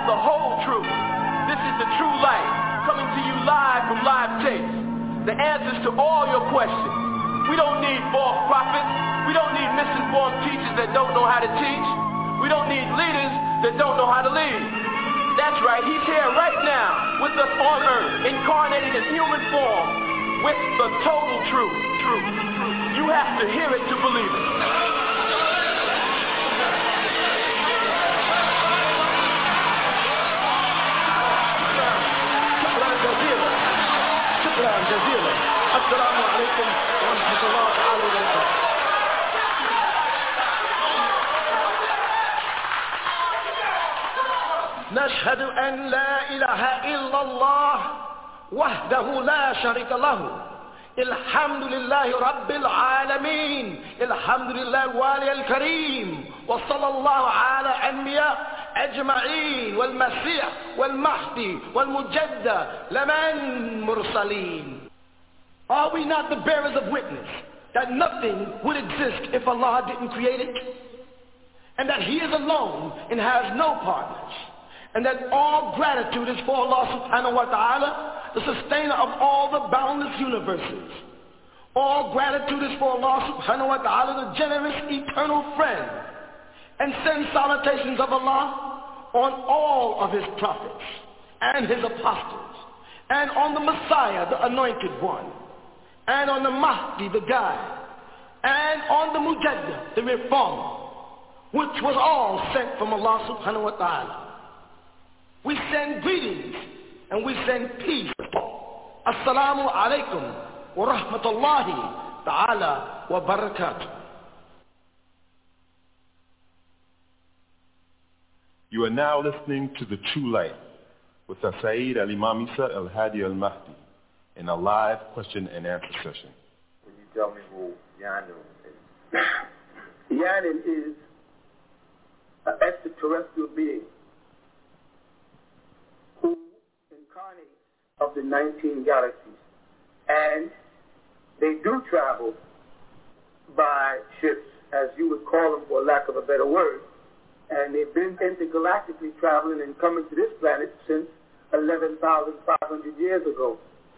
the whole truth. This is the true light, coming to you live from Live Tapes. The answers to all your questions. We don't need false prophets. We don't need misinformed teachers that don't know how to teach. We don't need leaders that don't know how to lead. That's right, he's here right now with us on earth, incarnated in human form, with the total truth. You have to hear it to believe it. شكرا جزيلا. السلام عليكم ورحمة الله تعالى وبركاته. نشهد أن لا إله إلا الله وحده لا شريك له. الحمد لله رب العالمين. الحمد لله الوالي الكريم. وصلى الله على أنبياء أجمعين والمسيح والمهدي والمجدد لمن مرسلين. Are we not the bearers of witness that nothing would exist if Allah didn't create it? And that He is alone and has no partners? And that all gratitude is for Allah subhanahu wa ta'ala, the sustainer of all the boundless universes. All gratitude is for Allah subhanahu wa ta'ala, the generous eternal friend. And send salutations of Allah on all of His prophets and His apostles, and on the Messiah, the anointed one, and on the Mahdi, the guide, and on the Mujaddid, the reformer, which was all sent from Allah subhanahu wa ta'ala. We send greetings and we send peace. Assalamu alaikum wa rahmatullahi ta'ala wa barakatuh. You are now listening to The True Light with Saeed Al-Imam Isa Al-Hadi Al-Mahdi in a live question and answer session. When you tell me who Yanun is. Yanun is an extraterrestrial being who incarnates of the 19 galaxies. And they do travel by ships, as you would call them for lack of a better word. And they've been intergalactically traveling and coming to this planet since 11,500 years ago.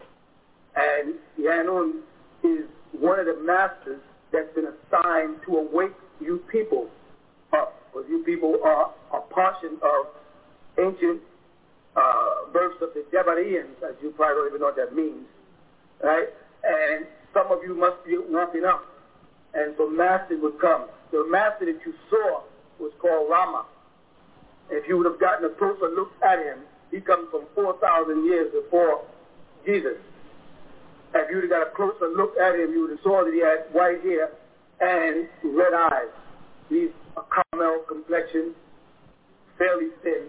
And Yanun is one of the masters that's been assigned to awake you people up. Because you people are a portion of ancient births of the Jabarians, as you probably don't even know what that means, right? And some of you must be waking up. And so masters would come. The master that you saw was called Rama. If you would have gotten a closer look at him, he comes from 4,000 years before Jesus. If you would have got a closer look at him, you would have saw that he had white hair and red eyes. He's a caramel complexion, fairly thin,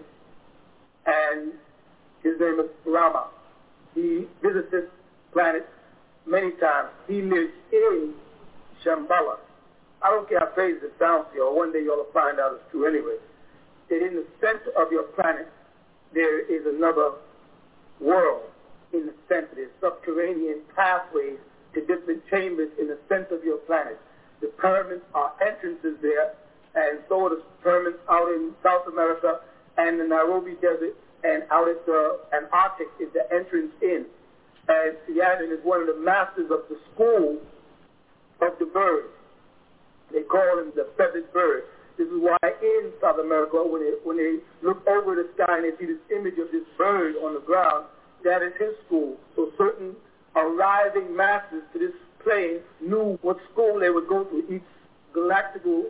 and his name is Rama. He visits this planet many times. He lives in Shambhala. I don't care how crazy it sounds to you, or one day you'll find out it's true anyway. That in the center of your planet, there is another world in the center. There's subterranean pathways to different chambers in the center of your planet. The pyramids are entrances there, and so are the pyramids out in South America and the Nairobi Desert, and out at the Antarctic is the entrance in. And Yanun is one of the masters of the school of the birds. They call him the feathered bird. This is why in South America, when they look over the sky and they see this image of this bird on the ground, that is his school. So certain arriving masters to this plane knew what school they would go to. Each galactical,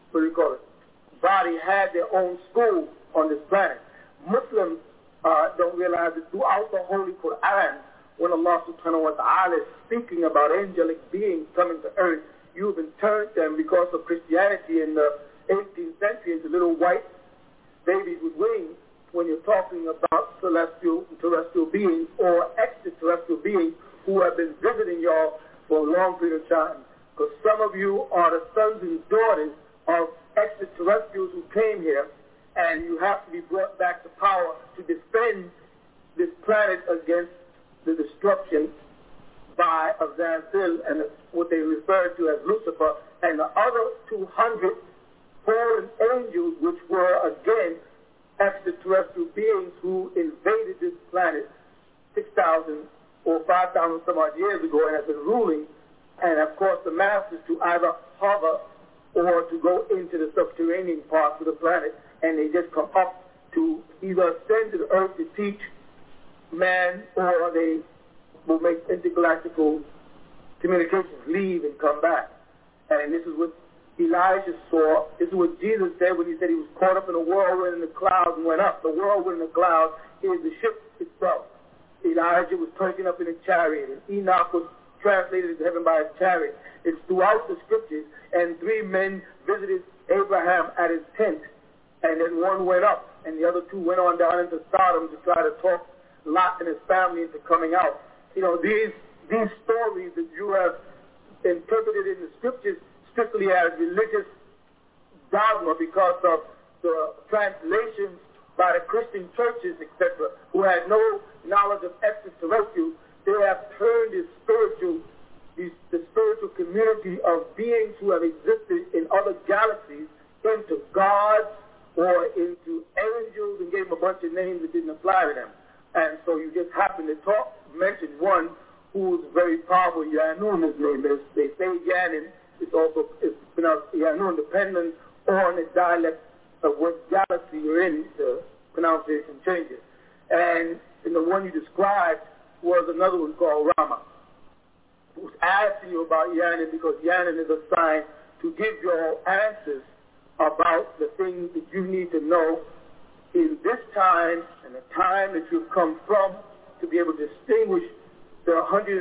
body had their own school on this planet. Muslims don't realize that throughout the Holy Quran, when Allah subhanahu wa ta'ala is speaking about angelic beings coming to earth, you've interned them because of Christianity in the 18th century into little white babies with wings when you're talking about celestial and terrestrial beings or extraterrestrial beings who have been visiting y'all for a long period of time. Because some of you are the sons and daughters of extraterrestrials who came here, and you have to be brought back to power to defend this planet against the destruction by Azazil and what they refer to as Lucifer and the other 200 fallen angels, which were again extraterrestrial beings who invaded this planet 6,000 or 5,000 some odd years ago and have been ruling, and of course the masters to either hover or to go into the subterranean parts of the planet, and they just come up to either ascend to the earth to teach man, or they will make intergalactical communications, leave and come back. And this is what Elijah saw. This is what Jesus said when he said he was caught up in a whirlwind in the clouds and went up. The whirlwind in the clouds is the ship itself. Elijah was taken up in a chariot, and Enoch was translated into heaven by his chariot. It's throughout the scriptures. And 3 men visited Abraham at his tent, and then one went up, and the other 2 went on down into Sodom to try to talk Lot and his family into coming out. You know, these stories that you have interpreted in the scriptures strictly as religious dogma because of the translations by the Christian churches, etc., who had no knowledge of extraterrestrials. They have turned the spiritual community of beings who have existed in other galaxies into gods or into angels and gave them a bunch of names that didn't apply to them. And so you just happen to mention one who is very powerful, Yanun, his name is. They say Yanin. It's pronounced Yanun, depending on the dialect of what galaxy you're in, the pronunciation changes. And the one you described was another one called Rama, who's asking you about Yanin because Yanin is assigned to give you all answers about the things that you need to know in this time and the time that you've come from, to be able to distinguish the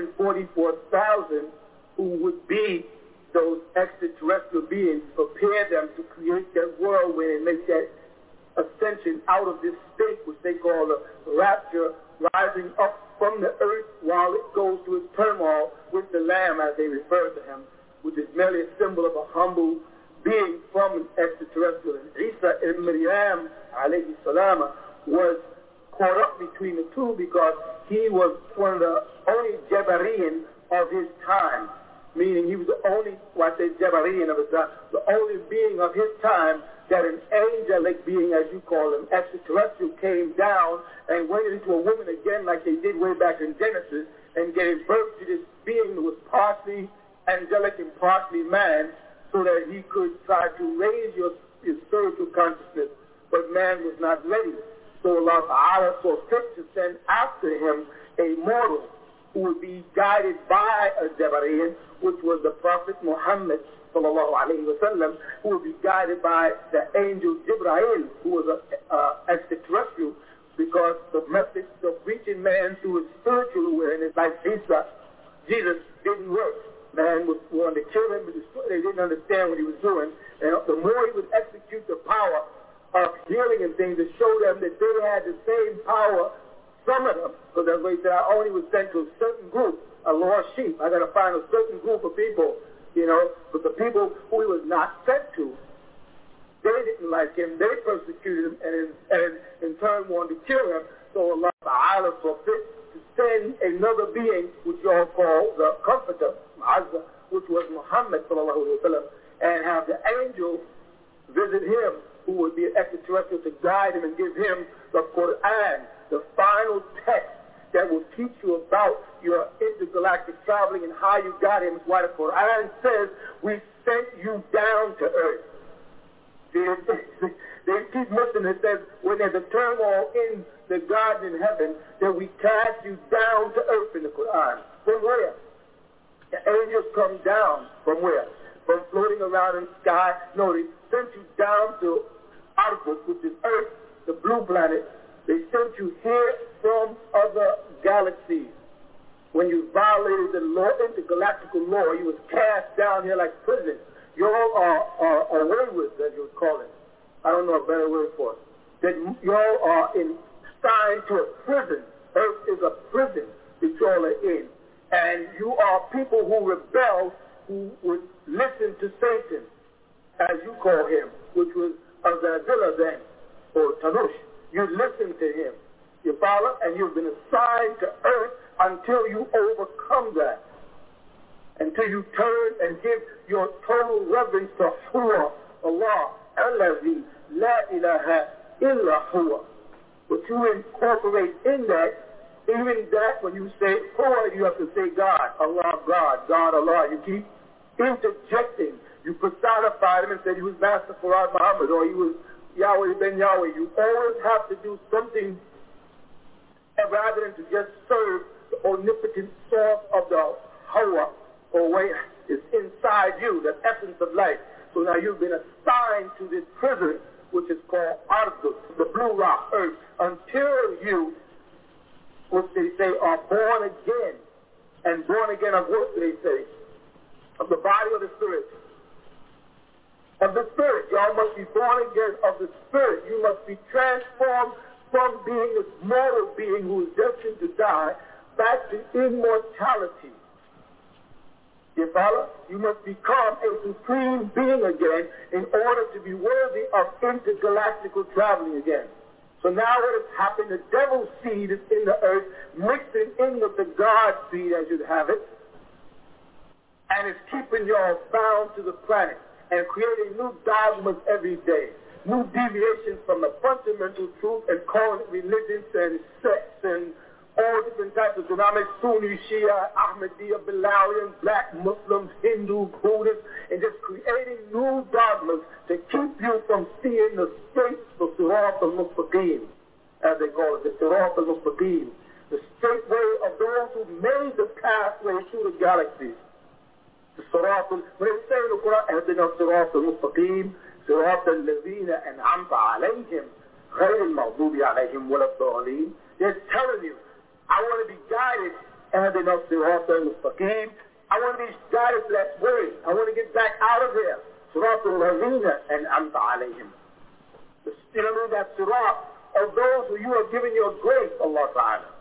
144,000 who would be those extraterrestrial beings, prepare them to create that whirlwind and make that ascension out of this state, which they call the rapture, rising up from the earth while it goes to its turmoil with the Lamb, as they refer to him, which is merely a symbol of a humble being from an extraterrestrial. And Isa ibn Maryam, alayhi salama, was caught up between the two because he was one of the only Jabarian of his time, meaning he was the only, well, I say Jabarian of his time, the only being of his time that an angelic being, as you call him, extraterrestrial, came down and went into a woman again like they did way back in Genesis and gave birth to this being that was partially angelic and partially man, so that he could try to raise your spiritual consciousness, but man was not ready. So Allah Ta'ala saw fit to send after him a mortal who would be guided by a Jabarian, which was the Prophet Muhammad sallallahu alayhi wa sallam, who would be guided by the angel Jibreel, who was an extraterrestrial, because the message of reaching man through his spiritual awareness, like Jesus didn't work. Man was wanting to kill him, but they didn't understand what he was doing. And the more he would execute the power of healing and things to show them that they had the same power, some of them, because that's what he said, I only was sent to a certain group, a lost sheep. I got to find a certain group of people, but the people who he was not sent to, they didn't like him. They persecuted him and in turn wanted to kill him. So Allah Ta'ala saw fit to send another being, which you all call the Comforter, which was Muhammad sallallahu alaihi wasallam, and have the angel visit him, who would be an extraterrestrial, to guide him and give him the Quran, the final text that will teach you about your intergalactic traveling and how you got him. It's why the Quran says we sent you down to earth. They keep missing it. Says when there's a turmoil in the garden in heaven, that we cast you down to earth in the Quran. From where? The angels come down from where? From floating around in the sky. No, they sent you down to Argus, which is Earth, the blue planet. They sent you here from other galaxies. When you violated the law, intergalactical law, you was cast down here like prison. You all are away with, as you would call it. I don't know a better word for it. That you all are assigned to a prison. Earth is a prison that you all are in. And you are people who rebel, who would listen to Satan, as you call him, which was Azazillah then, or Tanush. You listen to him. You follow? And you've been assigned to earth until you overcome that. Until you turn and give your total reverence to Allah, Allazi, La ilaha illa huwa. But you incorporate in that, even that when you say huwa, you have to say God, Allah, God, God, Allah. You keep interjecting. You personify him and say he was Master Farad Muhammad or he was Yahweh ben Yahweh. You always have to do something rather than to just serve the omnipotent source of the hawa or way is inside you, the essence of life. So now you've been assigned to this prison, which is called Ardh, the blue rock, earth, until you, what they say, are born again. And born again of what they say? Of the body or the spirit? Of the spirit. Y'all must be born again of the spirit. You must be transformed from being this mortal being who is destined to die back to immortality. You follow? You must become a supreme being again in order to be worthy of intergalactical traveling again. So now what has happened, the devil's seed is in the earth, mixing in with the God seed as you'd have it, and it's keeping y'all bound to the planet and creating new dogmas every day, new deviations from the fundamental truth and calling it religions and sects and all different types of denominations, Sunni, Shia, Ahmadiyya, Bilalian, black Muslims, Hindu, Buddhists, and just creating new dogmas to keep you from seeing the straight, the Sirat al-Mustaqim, as they call it, the Sirat al-Mustaqim, the straight way of those who made the pathway through the galaxies. The Sirat, when they say in the Quran, اهدنا الصراط المستقيم صراط الذين أنعمت عليهم غير المغضوب عليهم ولا الضالين. They're telling you, I want to be guided, اهدنا الصراط المستقيم. I want to be guided to that way. I want to get back out of there. صراط الذين أنعمت عليهم. You know what I mean? That sirat of those who you have given your grace, Allah Ta'ala.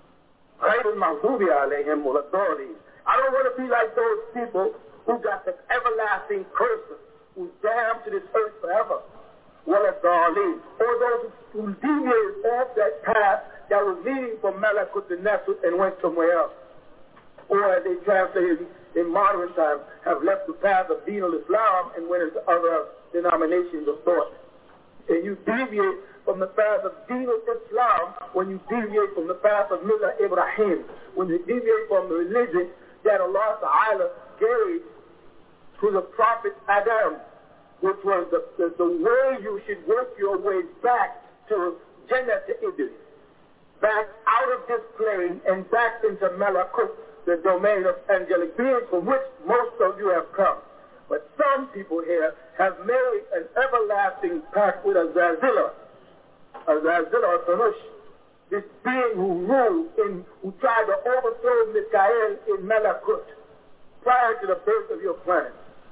غير المغضوب عليهم ولا الضالين. I don't want to be like those people who got the everlasting curses, who's damned to this earth forever. Well, as Darlene, or those who deviated off that path that was leading from Malakut to Nesut and went somewhere else. Or as they translated in modern times, have left the path of Deen al-Islam and went into other denominations of thought. And you deviate from the path of Deen al-Islam when you deviate from the path of Millah Ibrahim, when you deviate from the religion that Allah Ta'ala gave to the Prophet Adam, which was the way you should work your way back to Jannah to Idris, back out of this plane and back into Malakut, the domain of angelic beings from which most of you have come. But some people here have made an everlasting pact with Azazillah or Sanush, this being who ruled who tried to overthrow Mikael in Malakut prior to the birth of your planet.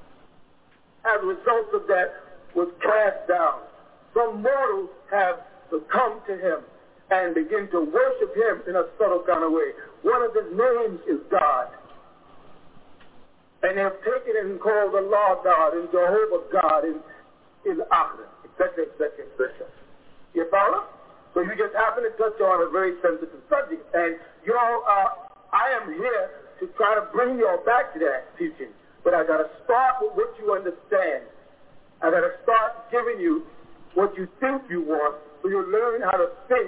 As a result of that, was cast down. Some mortals have succumbed to him and begin to worship him in a subtle kind of way. One of his names is God. And they have taken it and called Allah God and Jehovah God and Akhira, etc., etc., etc. You follow? So you just happen to touch on a very sensitive subject. And I am here to try to bring you all back to that teaching. But I got to start with what you understand. I got to start giving you what you think you want, so you learn how to think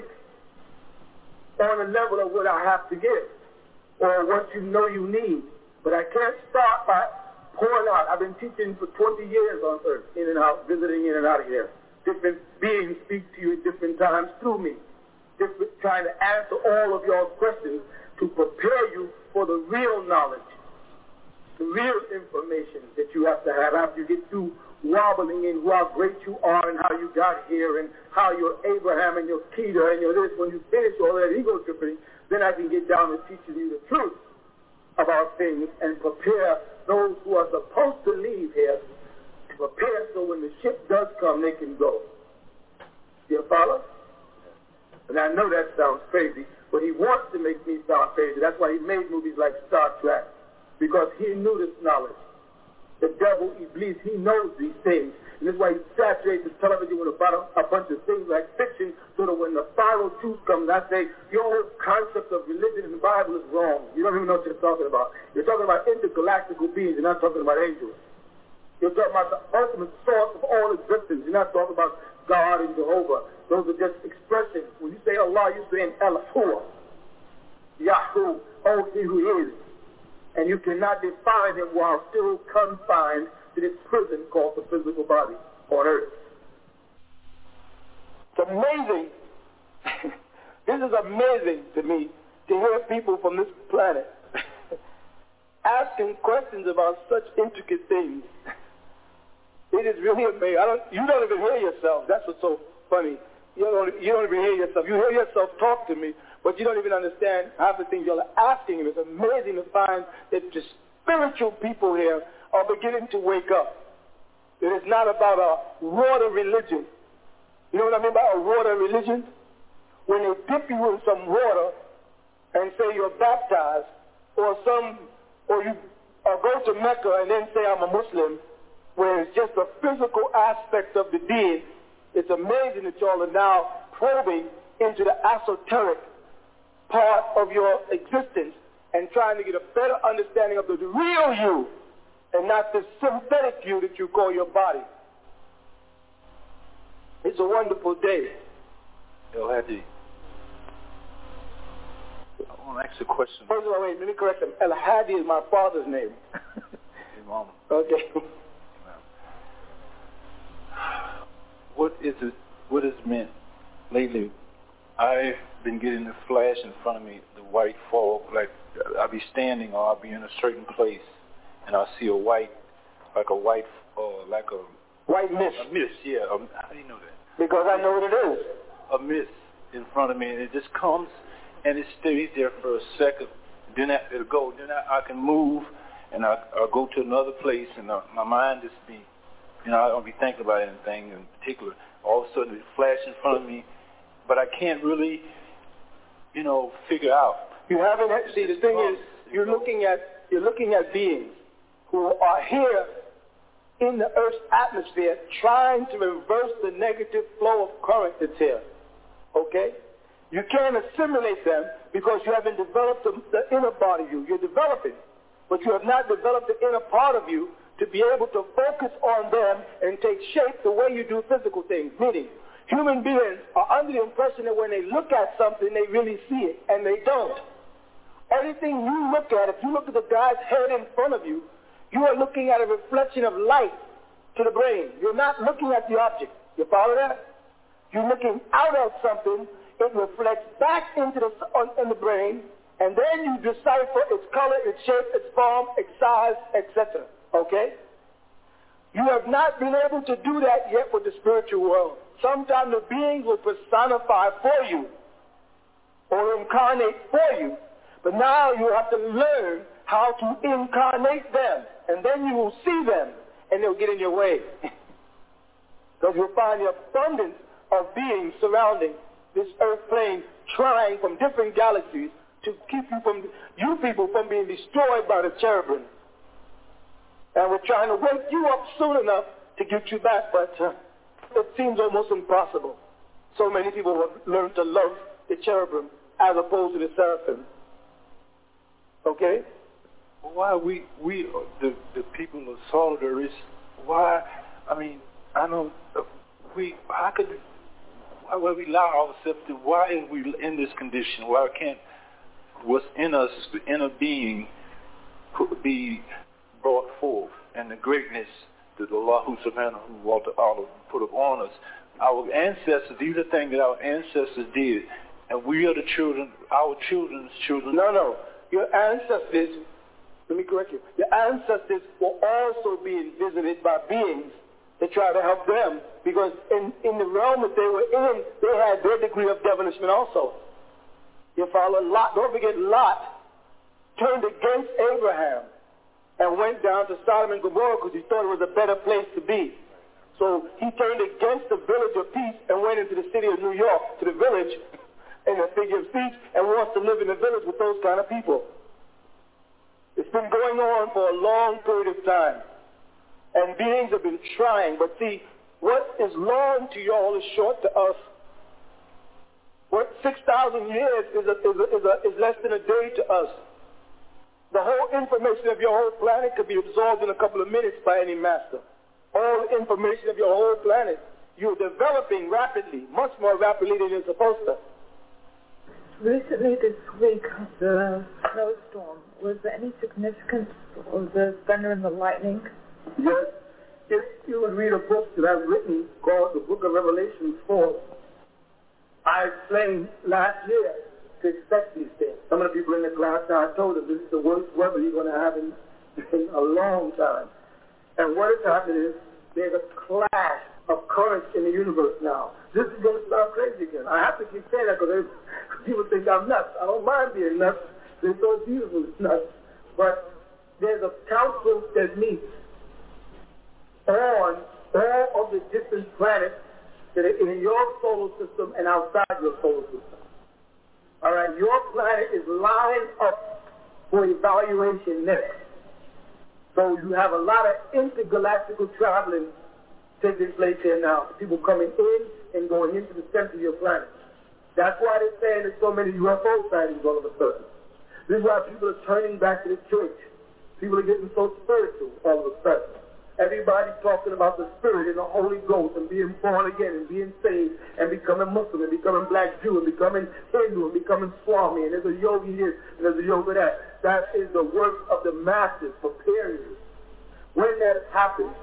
on the level of what I have to give or what you know you need. But I can't start by pouring out. I've been teaching for 20 years on earth, in and out, visiting in and out of here. Different beings speak to you at different times through me, trying to answer all of your questions to prepare you for the real knowledge, the real information that you have to have after you get through wobbling in how great you are and how you got here and how you're Abraham and you're Peter and you're this. When you finish all that ego tripping, then I can get down to teaching you the truth about things and prepare those who are supposed to leave here, to prepare so when the ship does come, they can go. You follow? And I know that sounds crazy, but he wants to make me sound crazy. That's why he made movies like Star Trek, because he knew this knowledge. The devil, Iblis, he knows these things. And that's why he saturates the television with a bunch of things like fiction, so that when the final truth comes, I say, your whole concept of religion in the Bible is wrong. You don't even know what you're talking about. You're talking about intergalactical beings. You're not talking about angels. You're talking about the ultimate source of all existence. You're not talking about God and Jehovah. Those are just expressions. When you say Allah, you're saying El-Hua, Yahoo, oh, he who is. And you cannot define him while still confined to this prison called the physical body on earth. It's amazing. This is amazing to me to hear people from this planet asking questions about such intricate things. It is really amazing. You don't even hear yourself. That's what's so funny. You don't even hear yourself. You hear yourself talk to me, but you don't even understand half the things you're asking. And it's amazing to find that the spiritual people here are beginning to wake up. It is not about a water religion. You know what I mean by a water religion? When they dip you in some water and say you're baptized, or you go to Mecca and then say I'm a Muslim, where it's just a physical aspect of the deed. It's amazing that y'all are now probing into the esoteric part of your existence and trying to get a better understanding of the real you and not the synthetic you that you call your body. It's a wonderful day. Yo, Hadi, I want to ask a question. First of all, wait, let me correct him. El-Hadi is my father's name. Imam. Okay. What is meant lately? I've been getting the flash in front of me, the white fog, like I'll be standing or I'll be in a certain place and I'll see a white mist. A mist, yeah. How do you know that? Because I know what it is. A mist in front of me, and it just comes and it stays there for a second. Then it'll go. Then I can move and I'll go to another place, and my mind just be, I don't be thinking about anything in particular. All of a sudden it flashes in front of me, but I can't really, figure out. You haven't. See, the thing is, you're looking at beings who are here in the Earth's atmosphere trying to reverse the negative flow of current that's here. Okay? You can't assimilate them because you haven't developed the inner part of you. You're developing, but you have not developed the inner part of you to be able to focus on them and take shape the way you do physical things. Meaning, human beings are under the impression that when they look at something, they really see it, and they don't. Everything you look at, if you look at the guy's head in front of you, you are looking at a reflection of light to the brain. You're not looking at the object. You follow that? You're looking out at something. It reflects back into the brain, and then you decipher its color, its shape, its form, its size, etc. Okay? You have not been able to do that yet with the spiritual world. Sometimes the beings will personify for you or incarnate for you. But now you have to learn how to incarnate them. And then you will see them, and they'll get in your way. Because you'll find the abundance of beings surrounding this earth plane, trying from different galaxies to keep you people from being destroyed by the cherubim. And we're trying to wake you up soon enough to get you back, but it seems almost impossible. So many people have learned to love the cherubim as opposed to the seraphim. Okay? Why the people of Solidarity, why we allow ourselves to, why are we in this condition? Why can't what's in us, the inner being, be brought forth, and the greatness that Allah subhanahu wa ta'ala put upon us? Our ancestors, these are things that our ancestors did, and we are the children, our children's children. No. Your ancestors, let me correct you, your ancestors were also being visited by beings to try to help them, because in the realm that they were in, they had their degree of devilishment also. You follow? Lot, don't forget Lot turned against Abraham and went down to Sodom and Gomorrah because he thought it was a better place to be. So he turned against the village of peace and went into the city of New York, to the village, in a figure of speech, and wants to live in the village with those kind of people. It's been going on for a long period of time. And beings have been trying, but see, what is long to y'all is short to us. What 6,000 years is less than a day to us. The whole information of your whole planet could be absorbed in a couple of minutes by any master. All the information of your whole planet. You're developing rapidly, much more rapidly than you're supposed to. Recently this week, the snowstorm, was there any significance of the thunder and the lightning? Yes. If you would read a book that I've written called the Book of Revelation 4, I explained last year to expect these things. Some of the people in the class now, I told them this is the worst weather you're going to have in a long time. And what has happened is there's a clash of currents in the universe now. This is going to sound crazy again. I have to keep saying that because people think I'm nuts. I don't mind being nuts. They're so beautiful, it's nuts. But there's a council that meets on all of the different planets that are in your solar system and outside your solar system. All right, your planet is lined up for evaluation next. So you have a lot of intergalactical traveling taking place here now. People coming in and going into the center of your planet. That's why they're saying there's so many UFO sightings all of a sudden. This is why people are turning back to the church. People are getting so spiritual all of a sudden. Everybody's talking about the Spirit and the Holy Ghost and being born again and being saved and becoming Muslim and becoming Black Jew and becoming Hindu and becoming Swami, and there's a yogi here and there's a yoga there. That is the work of the masses preparing you. When that happens,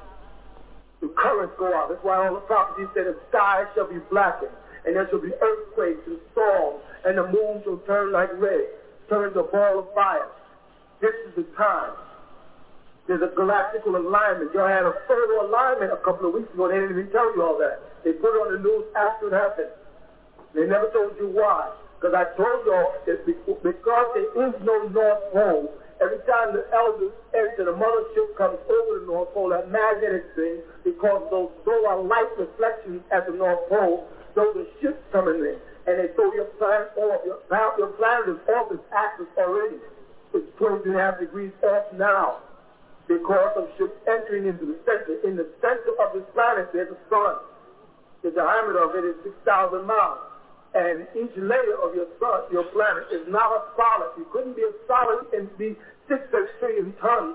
the currents go out. That's why all the prophecies say the sky shall be blackened and there shall be earthquakes and storms and the moon shall turn like red, turn to a ball of fire. This is the time. There's a galactical alignment. Y'all had a photo alignment a couple of weeks ago. They didn't even tell you all that. They put it on the news after it happened. They never told you why. Because I told y'all that because there is no North Pole, every time the elders enter, the mothership comes over the North Pole, that magnetic thing, because those are light reflections at the North Pole, those are ships coming in. And they throw your planet off. Your planet is off its axis already. It's 22.5 degrees off now. Because of ships entering into the center. In the center of this planet, there's a sun. The diameter of it is 6,000 miles. And each layer of your sun, your planet, is not a solid. You couldn't be a solid and be 6 trillion tons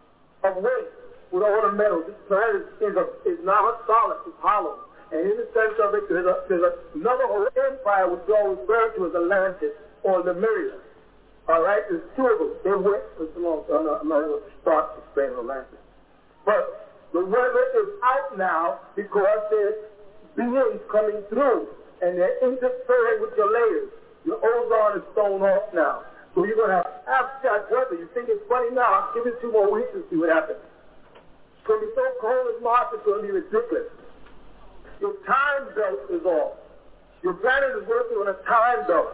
of weight with all the metal. This planet is not a solid. It's hollow. And in the center of it, there's another whole empire which we all refer to as Atlantis or Lemuria. All right, there's two of them. They went for so long, so I'm not going to start explaining Atlantis. But the weather is out now because there's beings coming through, and they're interfering with your layers. Your ozone is thrown off now. So you're going to have abstract weather. You think it's funny now? Give it 2 more weeks and see what happens. It's going to be so cold in March, it's going to be ridiculous. Your time belt is off. Your planet is working on a time belt.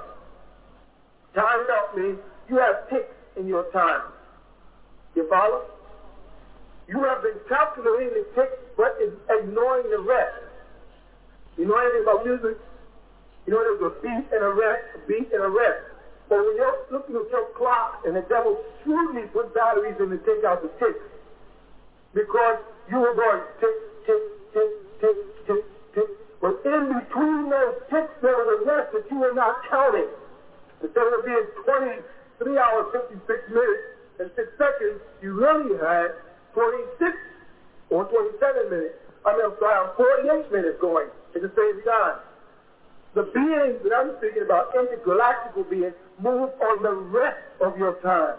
Time belt means you have ticks in your time. You follow? You have been calculating the ticks, but ignoring the rest. You know anything about music? You know there's a beat and a rest, a beat and a rest. But when you're looking at your clock and the devil shrewdly put batteries in to take out the ticks, because you were going tick, tick, tick, tick, tick, tick. But in between those ticks, there was a rest that you were not counting. Instead of being 23 hours, 56 minutes, and 6 seconds, you really had 26 or 27 minutes. I'm 48 minutes going at the same time. The beings that I'm speaking about, intergalactical beings, move on the rest of your time.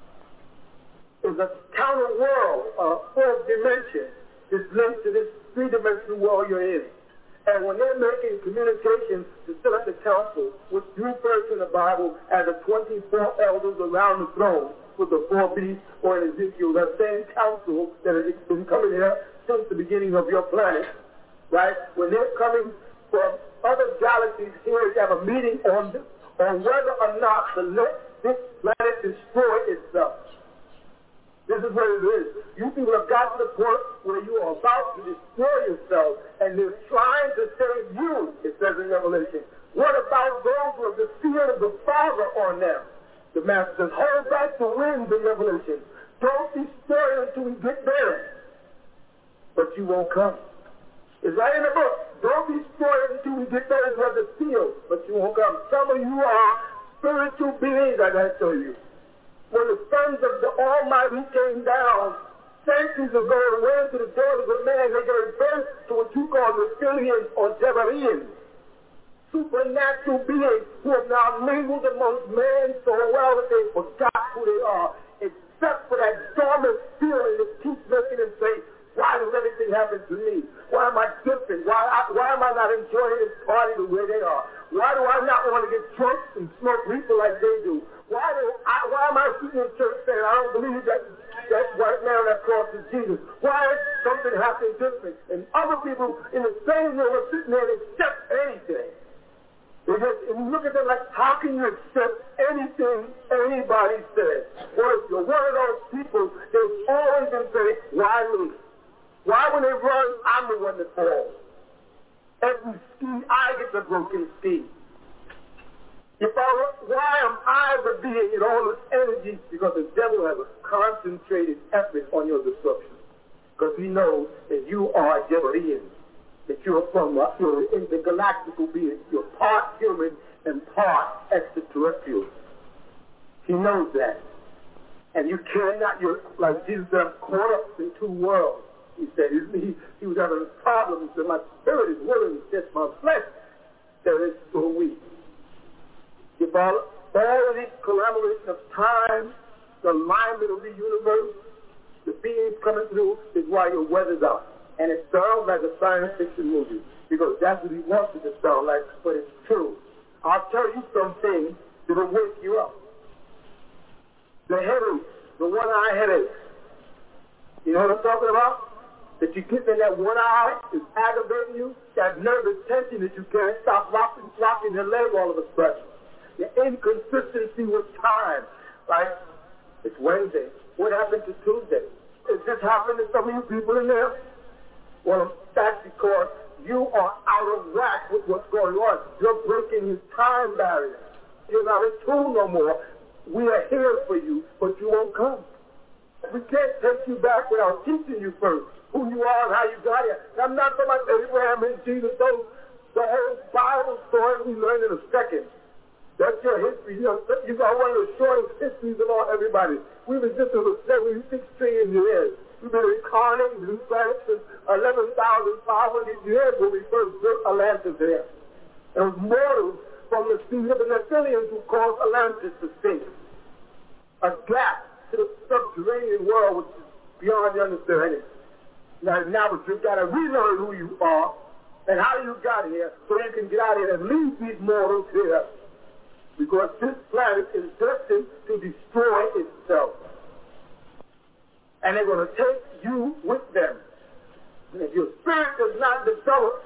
It's a counter world, a fourth dimension is linked to this 3-dimensional world you're in. And when they're making communications to set up the council, which you refer to in the Bible as the 24 elders around the throne with the 4 beasts, or in Ezekiel, that same council that has been coming here since the beginning of your planet, right? When they're coming from other galaxies here to have a meeting on whether or not to let this planet destroy itself. This is what it is. You people have got to the point where you are about to destroy yourself, and they're trying to save you, it says in Revelation. What about those who have the fear of the Father on them? The Master says, hold back the winds in Revelation. Don't destroy it until we get there. But you won't come. It's right in the book. Don't destroy it until we get there is where the seal, but you won't come. Some of you are spiritual beings, I got to tell you. when the sons of the Almighty came down centuries ago and went to the daughters of man, they gave birth to what you call reptilians or Jebarians, supernatural beings who have now mingled amongst men so well that they forgot who they are, except for that dormant feeling that keeps making them say, why does everything happen to me? Why am I different? Why am I not enjoying this party the way they are? Why do I not want to get drunk and smoke reefer like they do? Why am I sitting in church saying I don't believe that white man on that cross is Jesus? Why is something happening different? And other people in the same room are sitting there and accept anything. And you look at them like, how can you accept anything anybody says? Well, if you're one of those people, they've always been saying, why me? Why when they run, I'm the one that falls? Every ski, I get the broken ski. Why am I the being in all this energy? Because the devil has a concentrated effort on your destruction. Because he knows that you are a Jebarian, that you're you're intergalactical being. You're part human and part extraterrestrial. He knows that. And you cannot, like Jesus said, I'm caught up in two worlds. He said he was having a problem. He said, my spirit is willing, it's just my flesh that is so weak. You follow? All of this collaboration of time, the alignment of the universe, the beings coming through is why your weather's out. And it sounds like a science fiction movie because that's what he wants it to sound like, but it's true. I'll tell you some things that will wake you up. The headache, the one-eye headache. You know what I'm talking about? That you get in that one eye is aggravating you, that nervous tension that you can't stop rocking your leg all of a sudden. The inconsistency with time. Like, it's Wednesday. What happened to Tuesday? Is this happening to some of you people in there? Well, that's because you are out of whack with what's going on. You're breaking his time barrier. You're not in tune no more. We are here for you, but you won't come. We can't take you back without teaching you first who you are and how you got here. I'm not talking about Abraham and Jesus. The whole Bible story we learn in a second. That's your history. You got one of the shortest histories of all everybody. We've existed for 76 trillion years. We've been incarnating new planets since 11,500 years when we first built Atlantis here. It was mortals from the seed of the Nephilims who caused Atlantis to sink. A gap to the subterranean world which is beyond your understanding. Now you've got to relearn who you are and how you got here so you can get out here and leave these mortals here. Because this planet is destined to destroy itself. And they're going to take you with them. And if your spirit does not develop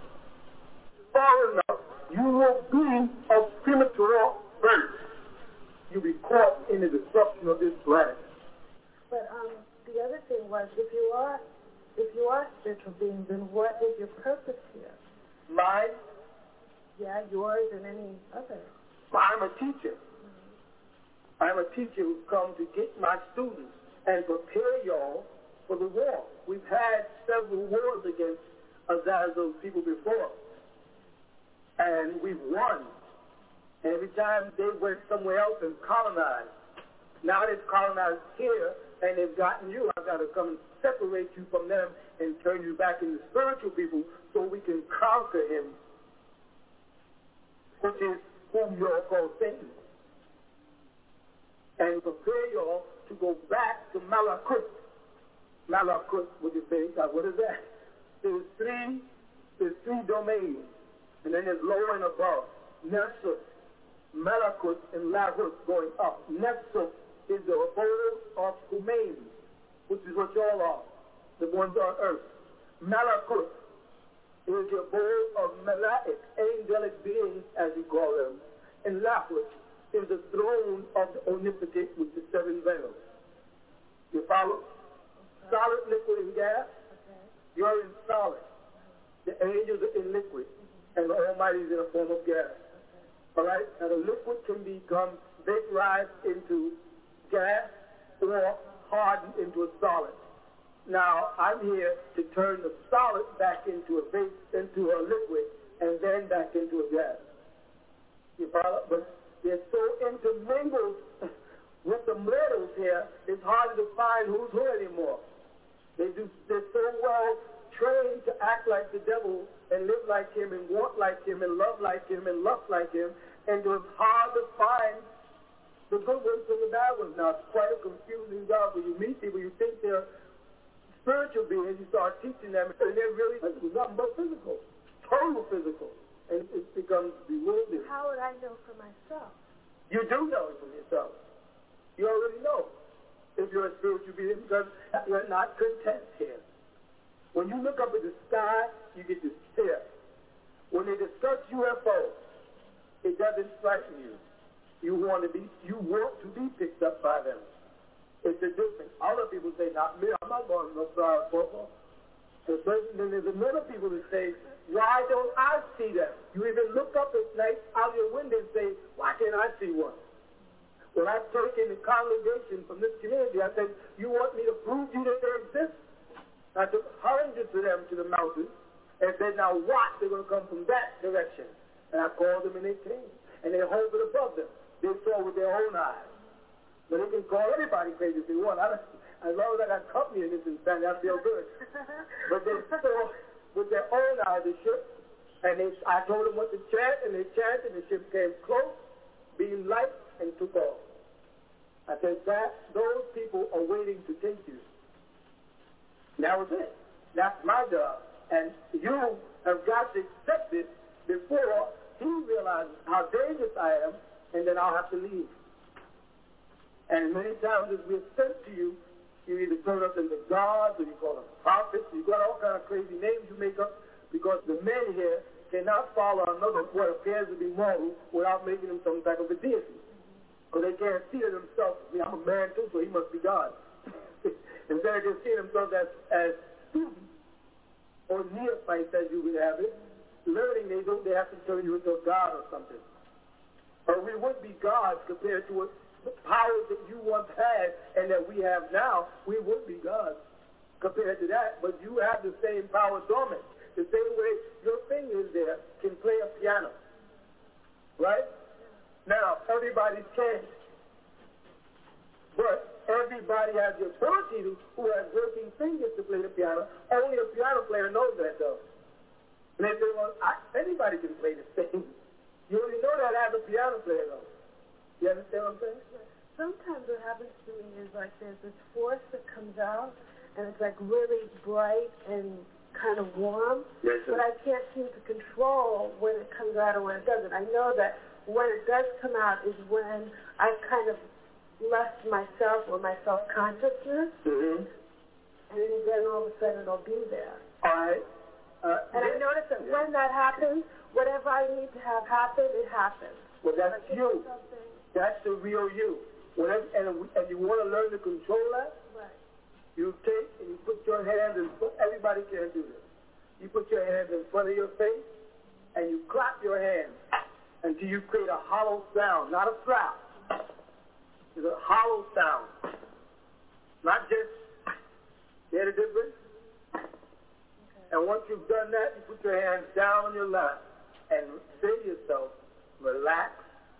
far enough, you will be of premature birth. You'll be caught in the destruction of this planet. But the other thing was, if you are spiritual beings, then what is your purpose here? Mine? Yeah, yours and any other. I'm a teacher. Mm-hmm. I'm a teacher who's come to get my students and prepare y'all for the war. We've had several wars against Azazel's people before. And we've won. And every time they went somewhere else and colonized. Now they've colonized here and they've gotten you. I've got to come and separate you from them and turn you back into spiritual people so we can conquer him, which is whom you all call Satan. And prepare you all to go back to Malakut. Malakut, what do you think? What is that? There's three domains. And then there's lower and above. Nesut, Malakut, and Lahut going up. Nesut is the abode of Humain, which is what y'all are, the ones on earth. Malakut is the abode of Malaik, angelic beings, as you call them. And Lahut is the throne of the omnipotent with the seven veils. You follow? Okay. Solid, liquid, and gas. Okay. You're in solid. The angels are in liquid. And the Almighty is in a form of gas. Okay. All right? Now the liquid can become vaporized into gas or hardened into a solid. Now I'm here to turn the solid back into a liquid and then back into a gas. You follow? But they're so intermingled with the more hard to find who's who anymore. They're so well trained to act like the devil and live like him and want like him and love like him and lust like him, and it's hard to find the good ones from the bad ones. Now, it's quite a confusing job when you meet people, you think they're spiritual beings, you start teaching them, and they're really nothing but physical, total physical, and it becomes bewildering. How would I know for myself? You do know it for yourself. You already know if you're a spiritual being because you're not content here. When you look up at the sky, you get to stare. When they discuss UFOs, it doesn't frighten you. You want to be picked up by them. It's a difference. Other people say, not me, I'm not going to no fly football. Then there's another people that say, why don't I see them? You even look up at night out your window and say, why can't I see one? When I take in the congregation from this community, I said, you want me to prove you that they exist? I took hundreds of them to the mountains and said, now watch, they're going to come from that direction. And I called them and they came. And they hovered above them. They saw with their own eyes. But they can call anybody crazy if they want. As long as I got company in this insanity, I feel good. But they saw with their own eyes the ship. And I told them what to chant, and they chanted, and the ship came close, being light, and took off. I said, those people are waiting to take you. And that was it. That's my job. And you have got to accept it before he realizes how dangerous I am, and then I'll have to leave. And many times as we're sent to you, you either turn us into gods, or you call them prophets, you got all kind of crazy names you make up, because the men here cannot follow another what appears to be moral without making them some type of a deity. Because they can't see it themselves. I mean, I'm a man too, so he must be God. Instead of just seeing themselves as students or neophytes, as you would have it, learning they have to turn you into a god or something. Or we would be gods compared to what the powers that you once had and that we have now. We would be gods compared to that, but you have the same power dormant. The same way your fingers there can play a piano. Right? Now, everybody's changed. But everybody has the ability to, who has working fingers to play the piano. Only a piano player knows that, though. And they say, well, anybody can play the thing. You only know that as a piano player, though. You understand what I'm saying? Sometimes what happens to me is like there's this force that comes out, and it's like really bright and kind of warm, yes, but I can't seem to control when it comes out or when it doesn't. I know that when it does come out is when I've kind of left myself or my self-consciousness, and then all of a sudden it'll be there. All right. And I notice that when that happens, whatever I need to have happen, it happens. Well, that's you. That's the real you. Whatever, and you want to learn to control that? Right. You take and you put your hands in front. Everybody can't do this. You put your hands in front of your face, and you clap your hands until you create a hollow sound, not a slap. It's a hollow sound. Not just, you hear the difference? And once you've done that, you put your hands down on your lap and say to yourself, relax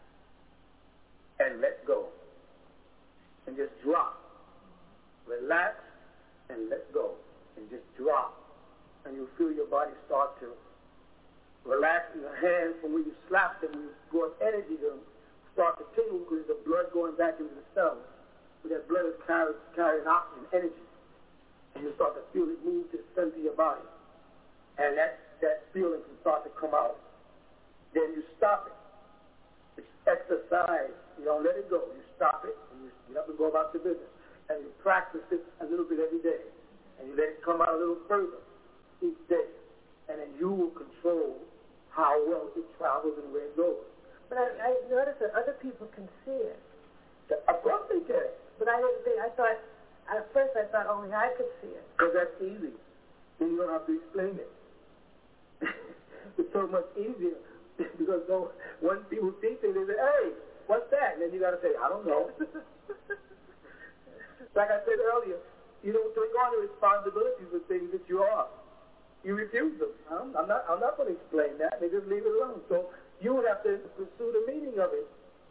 and let go. And just drop. Relax and let go. And just drop. And you'll feel your body start to relax in your hands from where you slap them, you brought energy to them, start to tingle because the blood going back into the cells. But that blood is carrying oxygen, energy. And you start to feel it move to the center of your body. And that feeling can start to come out. Then you stop it. It's exercise. You don't let it go. You stop it, and you get up and go about your business. And you practice it a little bit every day. And you let it come out a little further each day. And then you will control how well it travels and where it goes. But I noticed that other people can see it. Of course they can. But I didn't think, at first I thought only I could see it. Because that's easy. Then you don't have to explain it. It's so much easier. Because when people see things, they say, hey, what's that? And then you got to say, I don't know. Like I said earlier, you don't take on the responsibilities for things that you are. You refuse them. I'm not going to explain that. They just leave it alone. So you would have to pursue the meaning of it.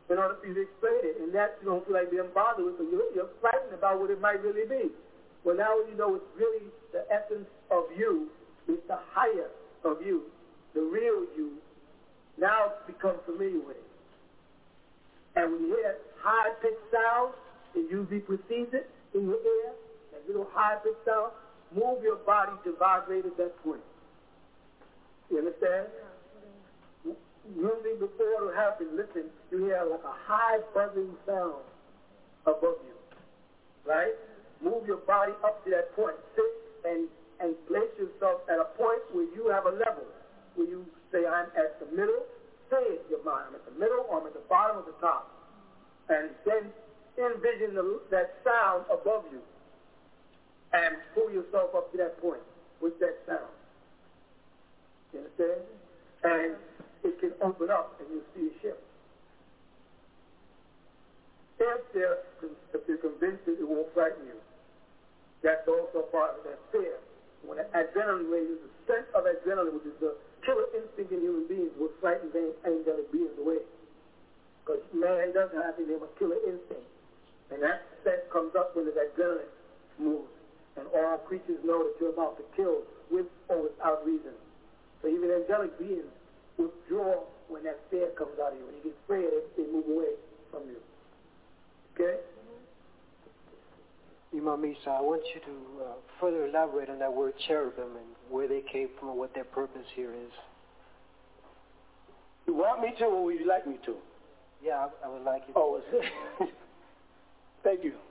in order for you to explain it. And that you don't feel like being bothered with, but you're frightened about what it might really be. Well, now you know it's really the essence of you. It's the higher of you, the real you. Now become familiar with it. And when you hear high-pitched sound, it usually precedes it in your ear, that little high-pitched sound, move your body to vibrate at that point. You understand? Usually before it'll happen, listen, you hear like a high buzzing sound above you. Right? Move your body up to that point. Sit and place yourself at a point where you have a level, where you say, I'm at the middle. Say it in your mind, I'm at the middle or I'm at the bottom or the top. And then envision that sound above you and pull yourself up to that point with that sound. You understand? And it can open up and you'll see a shift. If you're convinced that it won't frighten you, that's also part of that fear. When adrenaline raises, the sense of adrenaline, which is the killer instinct in human beings, will frighten angelic beings away. Because man doesn't have to name a killer instinct. And that sense comes up when the adrenaline moves. And all creatures know that you're about to kill with or without reason. So even angelic beings withdraw when that fear comes out of you. When you get afraid, they move away from you. Okay? Imam Isa, I want you to further elaborate on that word cherubim and where they came from and what their purpose here is. You want me to, or would you like me to? Yeah, I would like you to. Oh, thank you.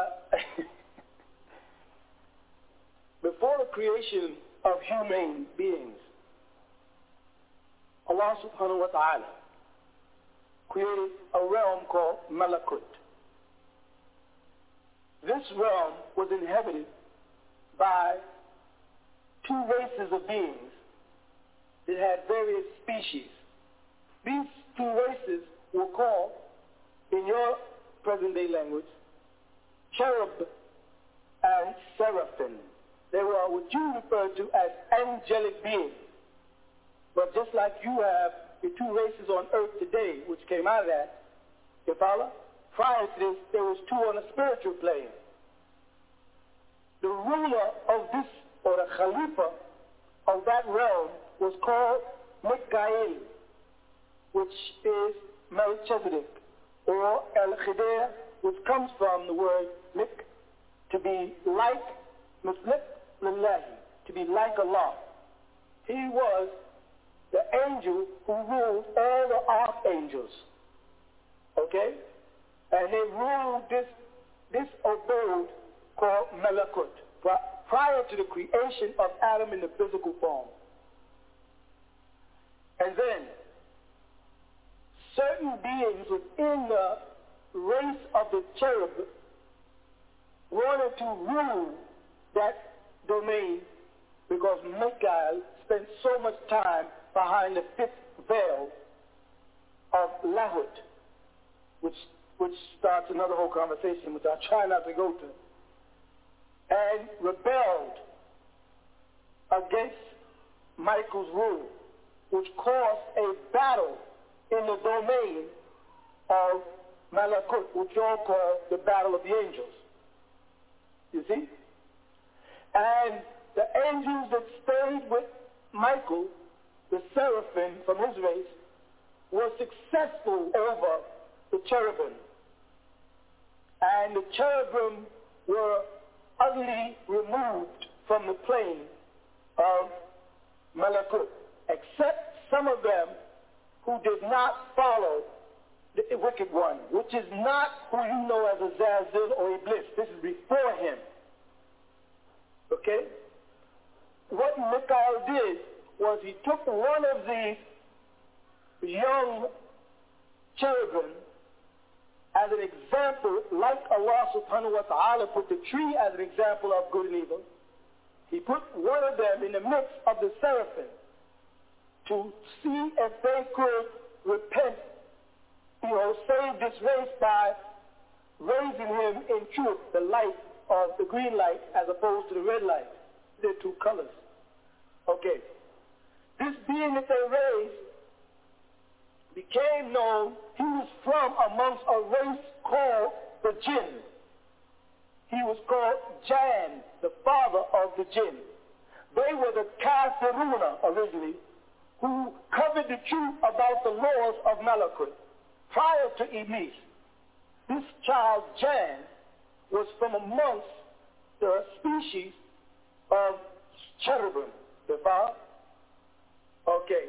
Before the creation of human beings, Allah subhanahu wa ta'ala created a realm called Malakut. This realm was inhabited by two races of beings that had various species. These two races were called, in your present-day language, cherub and seraphim. They were what you refer to as angelic beings. But just like you have the two races on earth today, which came out of that, you follow? Prior to this, there was two on a spiritual plane. The ruler of this, or the Khalifa of that realm, was called Mikael, which is Melchizedek, or El-Khidir, which comes from the word Mik, to be like, Muslik Lillahi, to be like Allah. He was the angel who ruled all the archangels. Okay? And they ruled this abode called Malakut prior to the creation of Adam in the physical form. And then certain beings within the race of the cherub wanted to rule that domain because Michael spent so much time behind the fifth veil of Lahut, which starts another whole conversation, which I try not to go to, and rebelled against Michael's rule, which caused a battle in the domain of Malakut, which you all call the battle of the angels. You see? And the angels that stayed with Michael, the seraphim from his race, were successful over the cherubim. And the cherubim were utterly removed from the plane of Malakut, except some of them who did not follow the wicked one, which is not who you know as Azazil or Iblis. This is before him. Okay? What Michael did was he took one of these young cherubim as an example, like Allah subhanahu wa ta'ala put the tree as an example of good and evil. He put one of them in the midst of the seraphim to see if they could repent, save this race by raising him in truth, the light of the green light as opposed to the red light. They're two colors. Okay. This being that they raised became known, he was from amongst a race called the Jinn. He was called Jan, the father of the Jinn. They were the Kafiruna originally, who covered the truth about the laws of Malakut prior to Iblis. This child, Jan, was from amongst the species of cherubim. The father? Okay.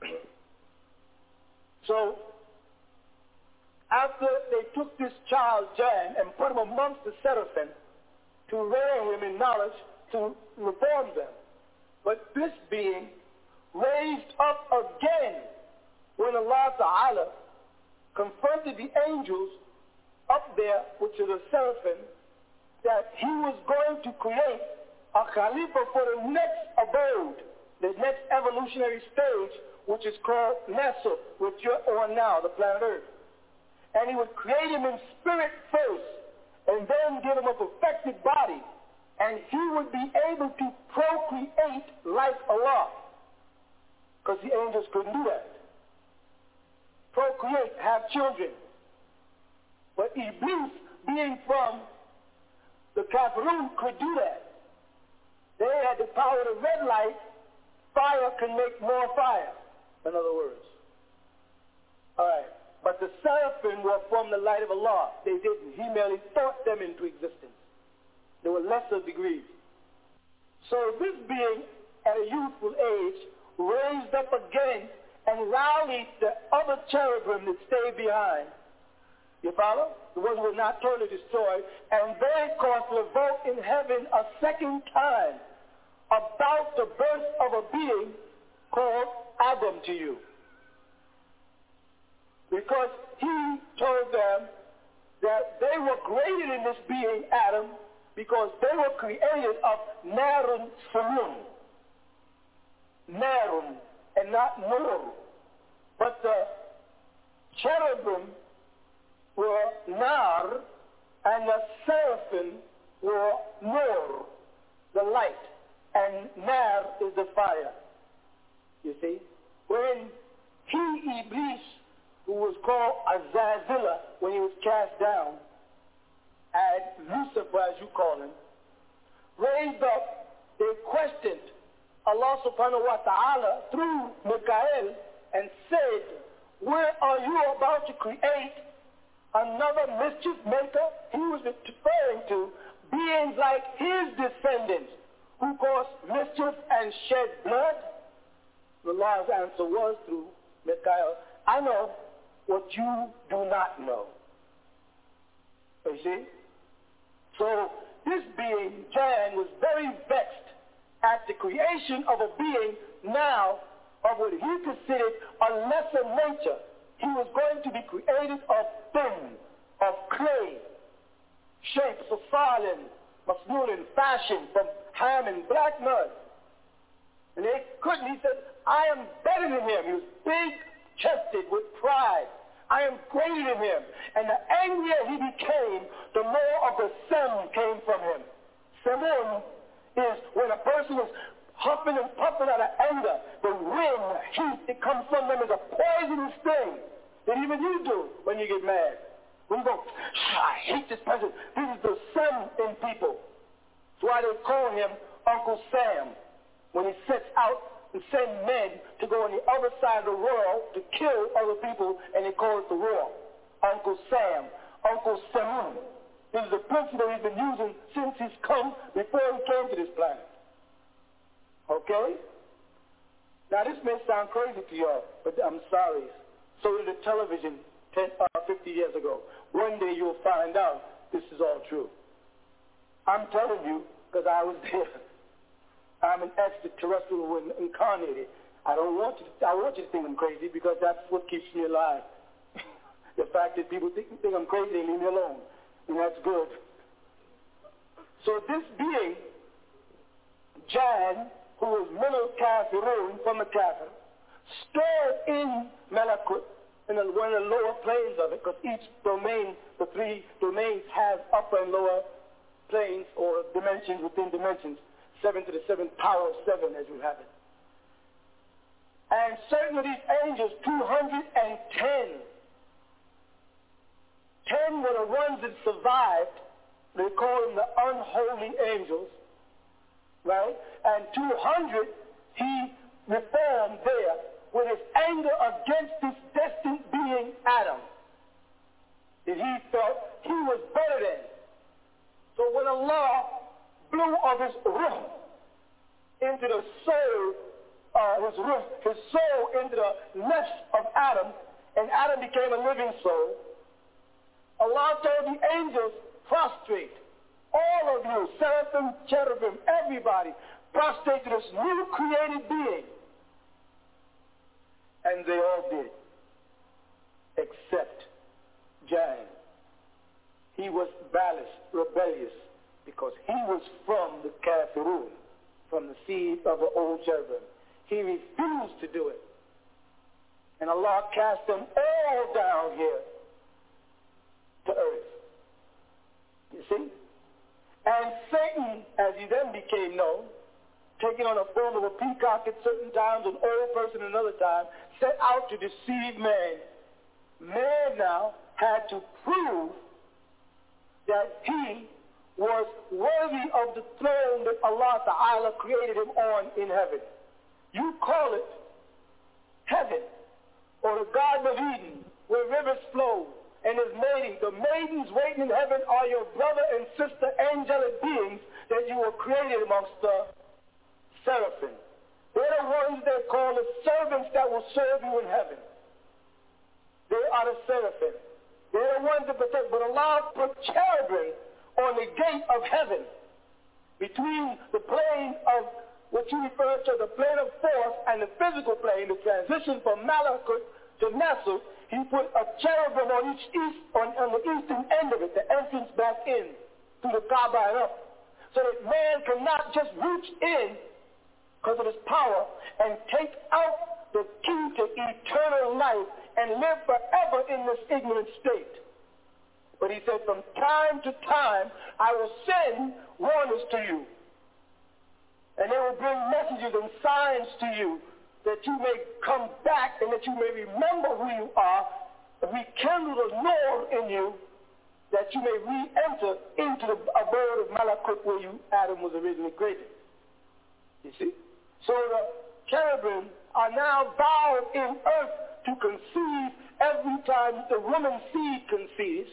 So, after they took this child, Jan, and put him amongst the seraphim to rear him in knowledge to reform them. But this being raised up again when Allah Ta'ala confronted the angels up there, which are the seraphim, that he was going to create a Khalifa for the next abode, the next evolutionary stage, which is called Nasr, which you're on now, the planet Earth. And he would create him in spirit first, and then give him a perfected body, and he would be able to procreate like Allah, because the angels couldn't do that. Procreate, have children. But Iblis, being from the Kafirun, could do that. They had the power of red light. Fire can make more fire, in other words. All right. But the seraphim were from the light of Allah. They didn't. He merely thought them into existence. They were lesser degrees. So this being at a youthful age raised up again and rallied the other cherubim that stayed behind. You follow? The ones who were not totally destroyed. And they caused revolt in heaven a second time about the birth of a being called Adam to you. Because he told them that they were created in this being, Adam, because they were created of Narun Samun. Narun, and not Nur. But the cherubim were Nar, and the seraphim were Nur, the light, and Nar is the fire. You see? When Iblis, who was called Azazillah when he was cast down, and Lucifer, as you call him, raised up, they questioned Allah subhanahu wa ta'ala through Mikael and said, where are you about to create another mischief maker? He was referring to beings like his descendants who caused mischief and shed blood. Allah's answer was through Mikael, I know what you do not know. You see? So this being, Jan, was very vexed at the creation of a being now of what he considered a lesser nature. He was going to be created of thin, of clay, shapes of fallen, masnoon, fashion from ham and black mud. And they couldn't. He said, I am better than him. He was big-chested with pride. I am greater than him. And the angrier he became, the more of the sem came from him. Semun is when a person is huffing and puffing out of anger. The wind, heat that comes from them is a poisonous thing that even you do when you get mad. When you go, I hate this person. This is the sem in people. That's why they call him Uncle Sam. When he sets out and send men to go on the other side of the world to kill other people, and they call it the war. Uncle Sam, Uncle Samun. This is a principle he's been using since he's come, before he came to this planet. Okay? Now this may sound crazy to y'all, but I'm sorry. So did the television 50 years ago. One day you'll find out this is all true. I'm telling you, because I was there. I'm an extraterrestrial incarnated. I want you to think I'm crazy, because that's what keeps me alive. The fact that people think I'm crazy, they leave me alone. And that's good. So this being, Jan, who was Minal Kafirun from the Kafir, stored in Malakut, in one of the lower planes of it, because each domain, the three domains, have upper and lower planes or dimensions within dimensions. 7 to the 7th power of 7, as you have it. And certain of these angels, 210. 10 were the ones that survived. They call them the unholy angels, right? And 200 he reformed there with his anger against this destined being Adam, that he felt he was better than. So when Allah blew of his ruh into the soul, his soul into the nafs of Adam, and Adam became a living soul, Allah told the angels, prostrate. All of you, seraphim, cherubim, everybody, prostrate to this new created being. And they all did, except Jan. He was rebellious, because he was from the Kafirun, from the seed of the old cherubim. He refused to do it. And Allah cast them all down here to earth. You see? And Satan, as he then became known, taking on the form of a peacock at certain times, an old person at another time, set out to deceive man. Man now had to prove that he was worthy of the throne that Allah Ta'ala created him on in heaven. You call it heaven, or the Garden of Eden, where rivers flow, and his maidens. The maidens waiting in heaven are your brother and sister angelic beings that you were created amongst the seraphim. They're the ones they call the servants that will serve you in heaven. They are the seraphim. They're the ones that protect. But Allah put cherubim on the gate of heaven, between the plane of what you refer to, the plane of force, and the physical plane, the transition from Malakut to Nasr. He put a cherubim on the eastern end of it, the entrance back in through the Kaaba and up, so that man cannot just reach in because of his power and take out the key to eternal life and live forever in this ignorant state. But he said, from time to time, I will send warners to you, and they will bring messages and signs to you, that you may come back and that you may remember who you are, and rekindle the Lord in you, that you may re-enter into the abode of Malakut where Adam was originally created. You see? So the cherubim are now vowed in earth to conceive every time the woman's seed conceives,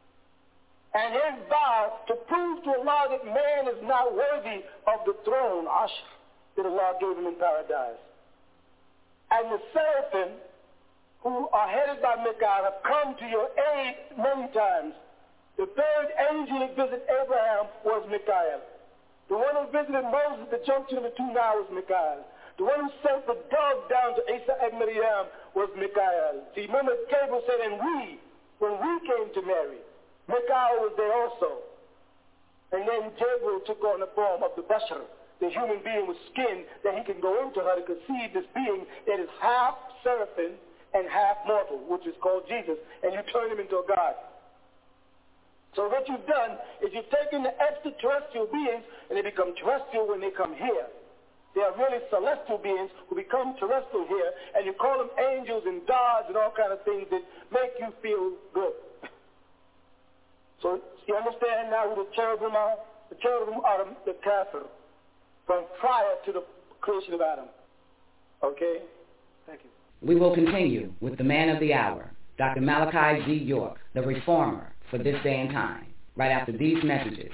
and his vow to prove to Allah that man is not worthy of the throne, Ashr, that Allah gave him in paradise. And the seraphim, who are headed by Michael, have come to your aid many times. The third angel that visited Abraham was Michael. The one who visited Moses at the junction of the two Niles was Michael. The one who sent the dove down to Isa and Maryam was Michael. See, remember Gabriel said, and when we came to Mary, Michael was there also. And then Gabriel took on the form of the Bashar, the human being with skin, that he can go into her to conceive this being that is half seraphim and half mortal, which is called Jesus, and you turn him into a God. So what you've done is you've taken the extraterrestrial beings and they become terrestrial when they come here. They are really celestial beings who become terrestrial here, and you call them angels and gods and all kind of things that make you feel good. So you understand now who the cherubim are? The cherubim are the kafir, from prior to the creation of Adam. Okay? Thank you. We will continue with the man of the hour, Dr. Malachi Z. York, the reformer for this day and time, right after these messages.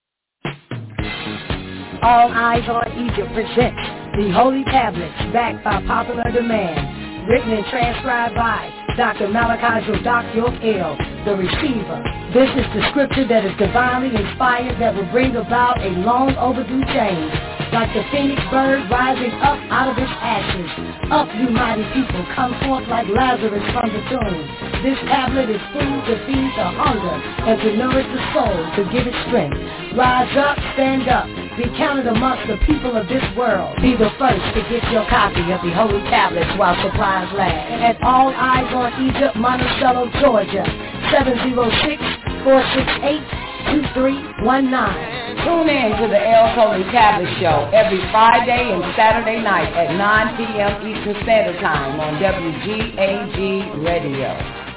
All Eyes on Egypt presents the Holy Tablets, backed by popular demand, written and transcribed by Dr. Malachi Zodak York L., the receiver. This is the scripture that is divinely inspired that will bring about a long overdue change. Like the phoenix bird rising up out of its ashes. Up, you mighty people, come forth like Lazarus from the tomb. This tablet is food to feed the hunger and to nourish the soul, to give it strength. Rise up, stand up, be counted amongst the people of this world. Be the first to get your copy of the Holy Tablets while supplies last. At All Eyes on Egypt, Monticello, Georgia, 706-468-2319. Tune in to the El Holy Tablet Show every Friday and Saturday night at 9 p.m. Eastern Standard Time on WGAG Radio.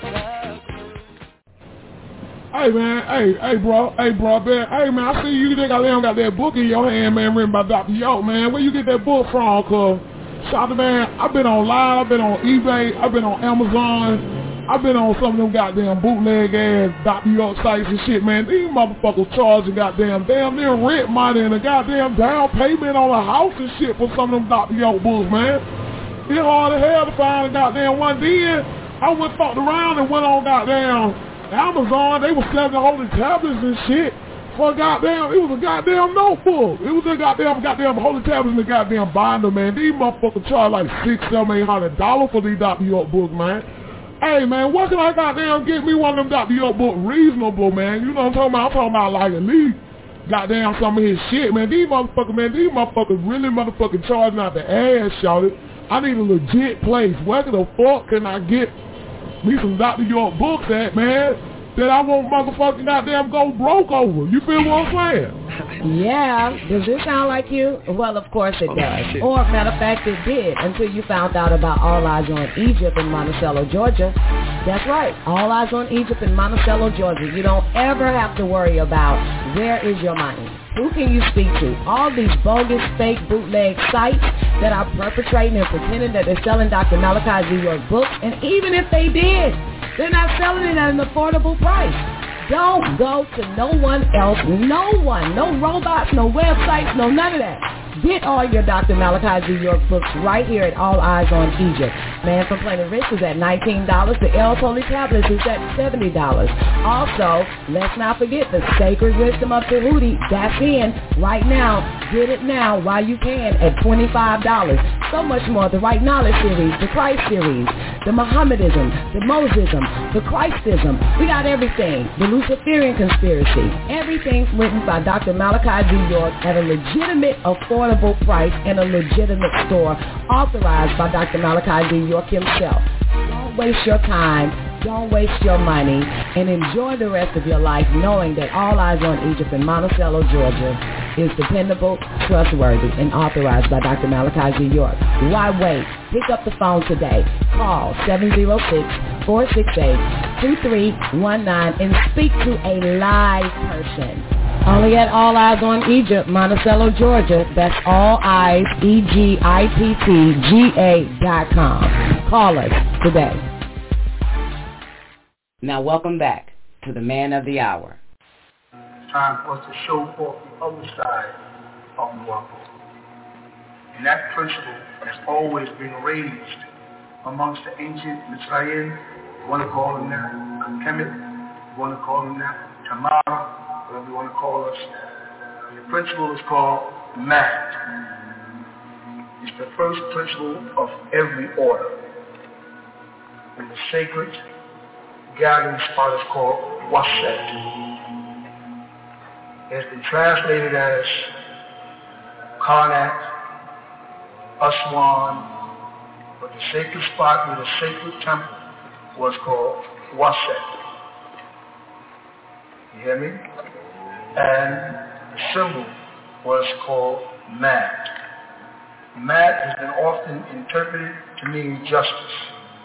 Hey man, bro, man. Hey man, I see you got that book in your hand, man, written by Dr. York, man. Where you get that book from? Cause shout out, man, I've been online, I've been on eBay, I've been on Amazon. I've been on some of them goddamn bootleg ass Dr. York sites and shit, man. These motherfuckers charging goddamn near rent money and a goddamn down payment on a house and shit for some of them Dr. York books, man. It's hard as hell to find a goddamn one. Then I went fucked around and went on goddamn Amazon. They were selling the holy tablets and shit for goddamn, it was a goddamn notebook. It was a goddamn holy tablets in the goddamn binder, man. These motherfuckers charge like $600, $700, $800 for these Dr. York books, man. Hey, man, what can I goddamn get me one of them Dr. York books reasonable, man? You know what I'm talking about? I'm talking about like at least goddamn some of his shit, man. These motherfuckers really motherfucking charging out the ass, shawty. I need a legit place. Where the fuck can I get me some Dr. York books at, man, that I won't motherfucking goddamn go broke over? You feel what I'm saying? Yeah. Does this sound like you? Well, of course it does. Or, matter of fact, it did until you found out about All Eyes on Egypt in Monticello, Georgia. That's right. All Eyes on Egypt in Monticello, Georgia. You don't ever have to worry about where is your money. Who can you speak to? All these bogus, fake, bootleg sites that are perpetrating and pretending that they're selling Dr. Malachi Z. York books. And even if they did, they're not selling it at an affordable price. Don't go to no one else, no robots, no websites, no none of that. Get all your Dr. Malachi Z. York books right here at All Eyes on Egypt. Man from Planet Rich is at $19. The El's Holy Tablets is at $70. Also, let's not forget the Sacred Wisdom of Tahuti. That's in right now. Get it now while you can at $25. So much more. The Right Knowledge series, the Christ series, the Mohammedism, the Mosism, the Christism. We got everything. The Luciferian conspiracy. Everything written by Dr. Malachi Z. York at a legitimate, affordable price in a legitimate store authorized by Dr. Malachi Z. York himself. Don't waste your time, don't waste your money, and enjoy the rest of your life knowing that All Eyes on Egypt in Monticello, Georgia is dependable, trustworthy, and authorized by Dr. Malachi Z. York. Why wait? Pick up the phone today. Call 706-468-2319 and speak to a live person. Only at All Eyes on Egypt, Monticello, Georgia. That's All Eyes, EGIPTGA.com. Call us today. Now welcome back to the Man of the Hour. Time for us to show forth the other side of the world. And that principle has always been raised amongst the ancient Mitzrayim. You want to call them that, Kemet, you want to call them that, Tamara, whatever you want to call us. The principle is called Mat. It's the first principle of every order. And the sacred gathering spot is called Waset. It has been translated as Karnak, Aswan, but the sacred spot where the sacred temple was called Waset. You hear me? And the symbol was called Mat. Mat has been often interpreted to mean justice.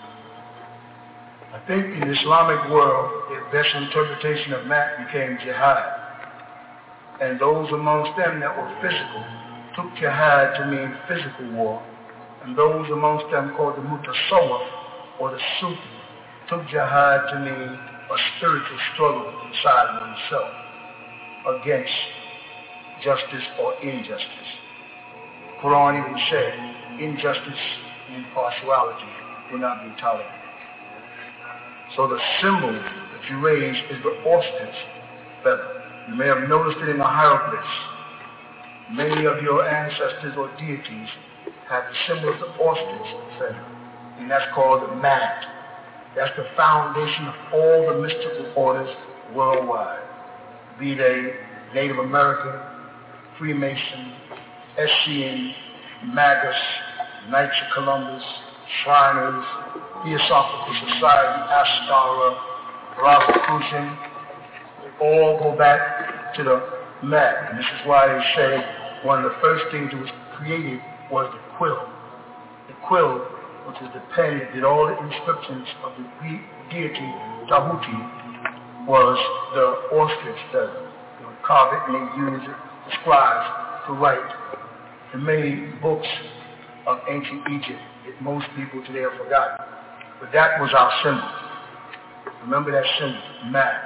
I think in the Islamic world, the best interpretation of Mat became jihad. And those amongst them that were physical took jihad to mean physical war. And those amongst them called the mutasawwif, or the Sufi, took jihad to mean a spiritual struggle inside oneself against justice or injustice. Quran even said, injustice and impartiality will not be tolerated. So the symbol that you raise is the ostrich feather. You may have noticed it in the hieroglyphs. Many of your ancestors or deities have the symbol of the ostrich feather, and that's called the mat. That's the foundation of all the mystical orders worldwide, be they Native American, Freemason, Essene, Magus, Knights of Columbus, Shriners, Theosophical Society, Astara, Rosicrucian. They all go back to the mat. And this is why they say one of the first things that was created was the quill. The quill, which is the pen that did all the inscriptions of the Greek deity Tahuti, was the ostrich feather. They would carve it and they used it, the scribes, to write the many books of ancient Egypt that most people today have forgotten. But that was our symbol. Remember that symbol, mat.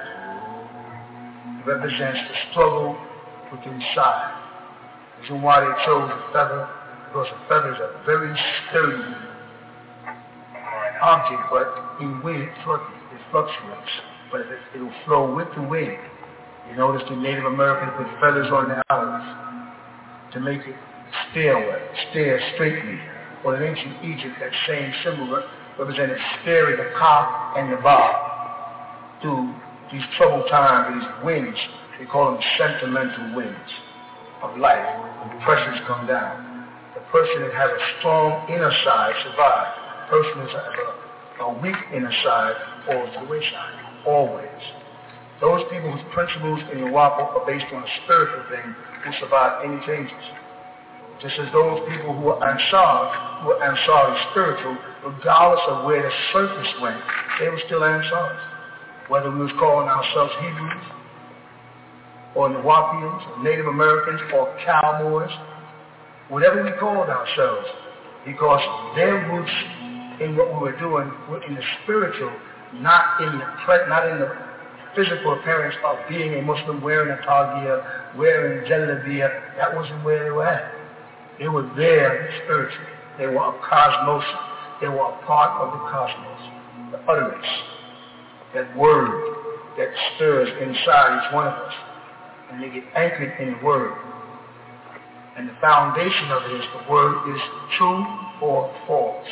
It represents the struggle with inside. The reason why they chose the feather, because the feather is a very sturdy object, but in wind it fluctuates. But it'll flow with the wind. You notice the Native Americans put feathers on their eyes to make it stare straightly. Or in ancient Egypt, that same symbol represented steering the ka and the ba through these troubled times, these winds. They call them sentimental winds of life. When pressures come down, the person that has a strong inner side survives. The person that has a weak inner side falls to the wayside, always. Those people whose principles in the Wapo are based on a spiritual thing will survive any changes. Just as those people who are Ansari spiritual, regardless of where the surface went, they were still Ansaris. Whether we was calling ourselves Hebrews, or Nawapians, or Native Americans, or Cowboys, whatever we called ourselves, because their roots in what we were doing were in the spiritual, not in the physical appearance of being a Muslim, wearing a tagia, wearing jalabiya. That wasn't where they were at. They were there spiritually. They were a cosmos. They were a part of the cosmos. The utterance, that word that stirs inside each one of us. And they get anchored in the word. And the foundation of it is the word is true or false.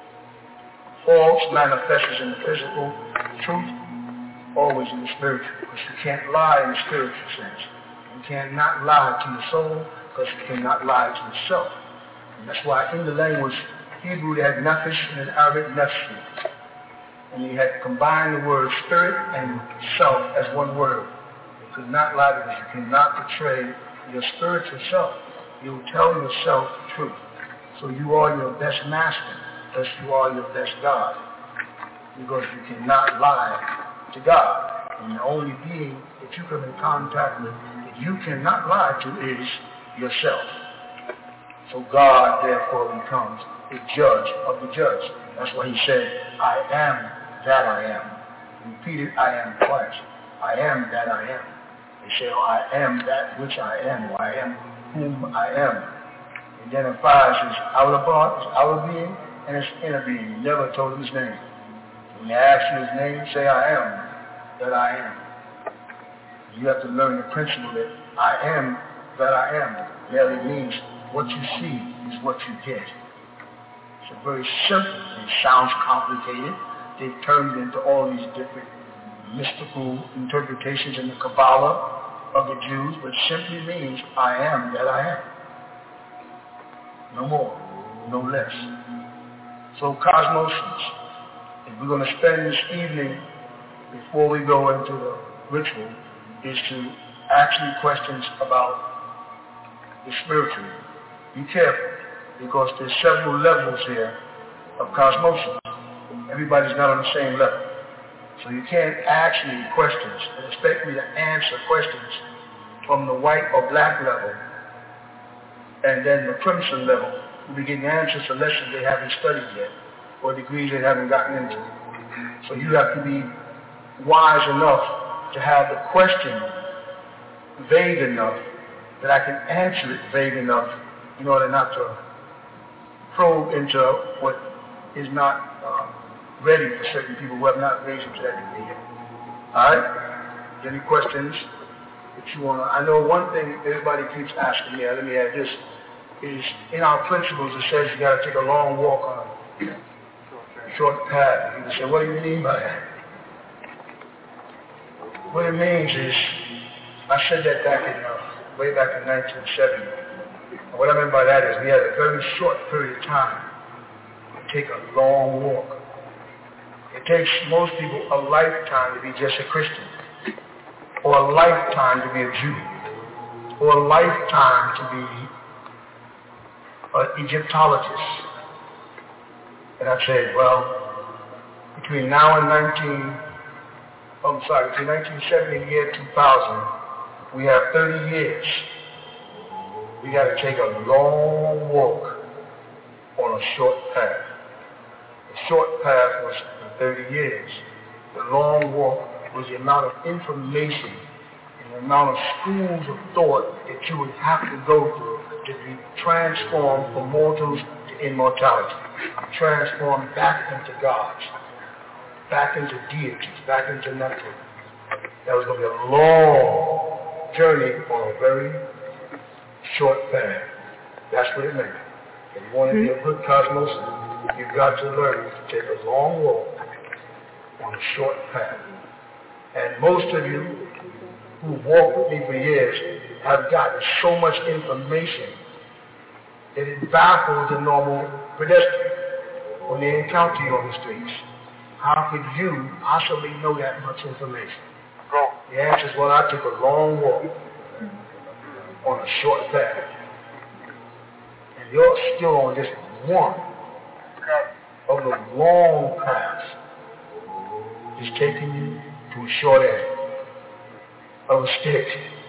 False manifests in the physical, truth always in the spiritual. Because you can't lie in the spiritual sense. You cannot lie to your soul, because you cannot lie to yourself. And that's why in the language Hebrew they had nefesh and in Arabic nefshi. And you had combined the word spirit and self as one word. You could not lie because you cannot betray your spiritual self. You will tell yourself the truth. So you are your best master, thus you are your best God. Because you cannot lie to God. And the only being that you come in contact with that you cannot lie to is yourself. So God therefore becomes the judge of the judge. That's why he said, I am that I am. Repeated, I am twice. I am that I am. They say, oh, I am that which I am, or I am whom I am. He identifies his outer part, his outer being, and his inner being. He never told him his name. When they ask you his name, say, I am that I am. You have to learn the principle that I am that I am. Merely means what you see is what you get. It's very simple. It sounds complicated. They've turned it into all these different mystical interpretations in the Kabbalah of the Jews, but simply means I am that I am. No more, no less. So cosmosians, if we're going to spend this evening before we go into the ritual, is to ask you questions about the spiritual. Be careful, because there's several levels here of cosmosis. Everybody's not on the same level. So you can't ask me questions and expect me to answer questions from the white or black level and then the crimson level. We'll be getting answers to lessons they haven't studied yet or degrees they haven't gotten into. So you have to be wise enough to have the question vague enough that I can answer it vague enough in order not to probe into what is not ready for certain people who have not raised up to that degree yet. All right? Any questions that you want to? I know one thing everybody keeps asking me, let me add this, is in our principles it says you got to take a long walk on a short path. People say, what do you mean by that? What it means is, I said that way back in 1970. And what I mean by that is we had a very short period of time to take a long walk. It takes most people a lifetime to be just a Christian, or a lifetime to be a Jew. for a lifetime to be an Egyptologist. And I said, well, between now and between 1970 and the year 2000, we have 30 years. We got to take a long walk on a short path. The short path was 30 years. The long walk was the amount of information and the amount of schools of thought that you would have to go through to be transformed from mortals to immortality, transformed back into gods, back into deities, back into nothing. That was going to be a long journey on a very short path. That's what it meant. If you want to be a good cosmos, you've got to learn to take a long walk on a short path. And most of you who walked with me for years have gotten so much information that it baffles the normal pedestrian when they encounter you on the streets. How could you possibly know that much information? The answer is, well, I took a long walk on a short path. And you're still on just one of the long paths. It's taking you to a short end of a stick.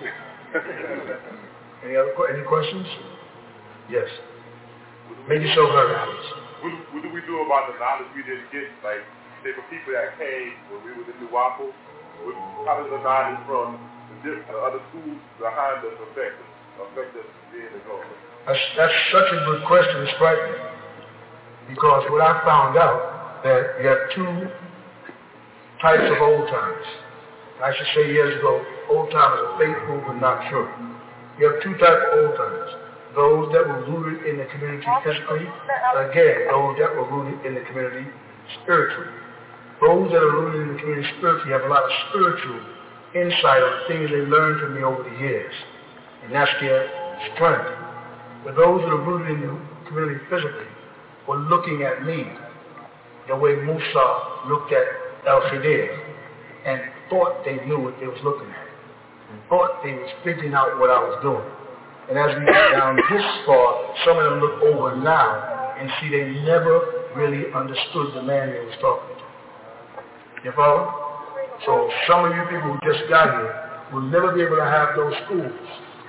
Any questions? Yes. Maybe so very honest. What do we do about the knowledge we didn't get? Like, say for people that came when we were in New Waffle, how does the knowledge from the other schools behind us affect us being the goal? That's such a good question. It's frightening. Because what I found out that you have two types of old timers. I should say years ago, old timers are faithful but not true. You have two types of old timers. Those that were rooted in the community physically, again, those that were rooted in the community spiritually. Those that are rooted in the community spiritually have a lot of spiritual insight on things they learned from me over the years. And that's their strength. But those that are rooted in the community physically were looking at me the way Musa looked at El Khidir and thought they knew what they was looking at and thought they was figuring out what I was doing. And as we get down this far, some of them look over now and see they never really understood the man they was talking to. You follow? So some of you people who just got here will never be able to have those schools.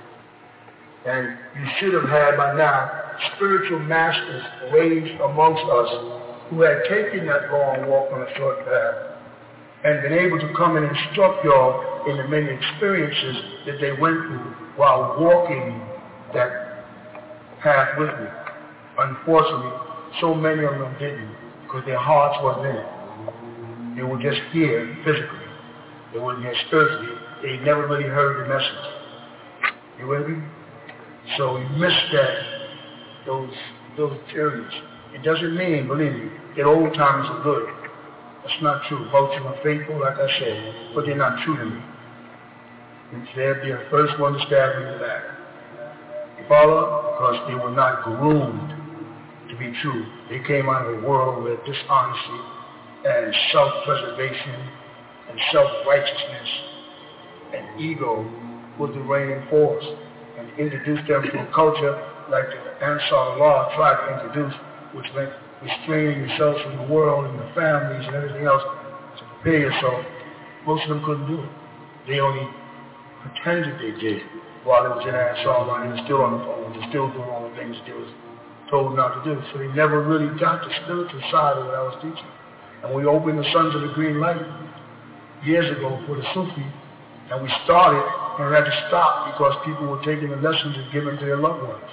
And you should have had by now spiritual masters raised amongst us who had taken that long walk on a short path and been able to come and instruct y'all in the many experiences that they went through while walking that path with me. Unfortunately, so many of them didn't because their hearts wasn't in it. They were just here physically. They weren't here spiritually. They never really heard the message. You with me? So we missed those areas. It doesn't mean, believe me, that old timers are good. That's not true. Both of them are faithful, like I said, but they're not true to me. They'll be the first one to stab me in the back. You follow? Because they were not groomed to be true. They came out of a world where dishonesty and self-preservation and self-righteousness and ego was the reigning force, and introduced them to a culture like the Ansar Allah tried to introduce, which meant restraining yourselves from the world and the families and everything else to prepare yourself. Most of them couldn't do it. They only pretended they did while they was in Ansar Allah, and they were still on the phone, they were still doing all the things they was told not to do. So they never really got the spiritual side of what I was teaching. And we opened the Sons of the Green Light years ago for the Sufi, and we started and we had to stop because people were taking the lessons and giving to their loved ones.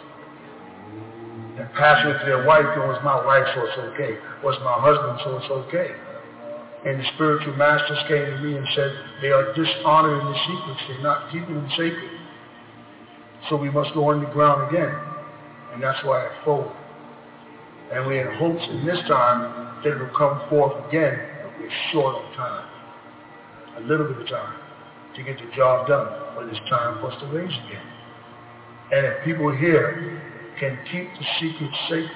And passing it to their wife, it was my wife, so it's okay. It was my husband, so it's okay. And the spiritual masters came to me and said, they are dishonoring the secrets, they're not keeping them sacred. So we must go underground again. And that's why I folded. And we had hopes in this time that it will come forth again with short of time. A little bit of time to get the job done, but it's time for us to raise again. And if people here can keep the secret safe,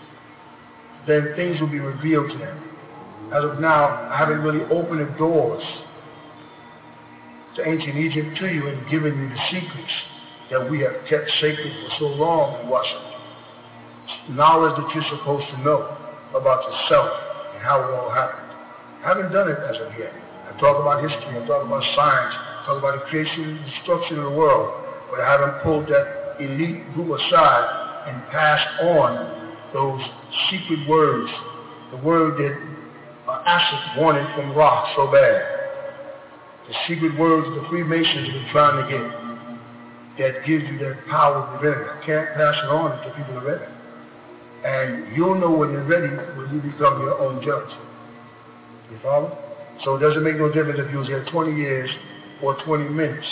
then things will be revealed to them. As of now, I haven't really opened the doors to ancient Egypt to you and given you the secrets that we have kept sacred for so long in Washington. Knowledge that you're supposed to know about yourself and how it all happened. I haven't done it as of yet. I talk about history, I talk about science, I talk about the creation and destruction of the world, but I haven't pulled that elite group aside and passed on those secret words, the word that Asif wanted from Ra so bad. The secret words the Freemasons have been trying to get that gives you that power within it. I can't pass it on until people are ready. And you'll know when you're ready when you become your own judge. You follow? So it doesn't make no difference if you was here 20 years or 20 minutes.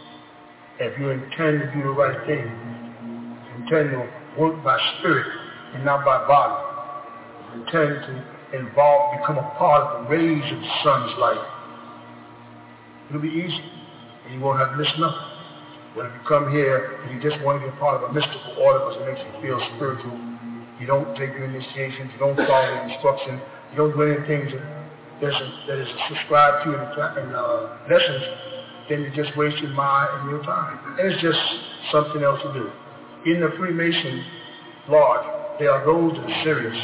If you intend to do the right thing, you intend to work by spirit and not by body. You intend to become a part of the rays of the sun's light. It'll be easy, and you won't have to miss nothing. When you come here and you just want to be a part of a mystical order because it makes you feel spiritual, you don't take your initiations, you don't follow the instruction, you don't do anything that is subscribed to in lessons, then you just waste your mind and your time. And it's just something else to do. In the Freemason Lodge, there are those that are serious,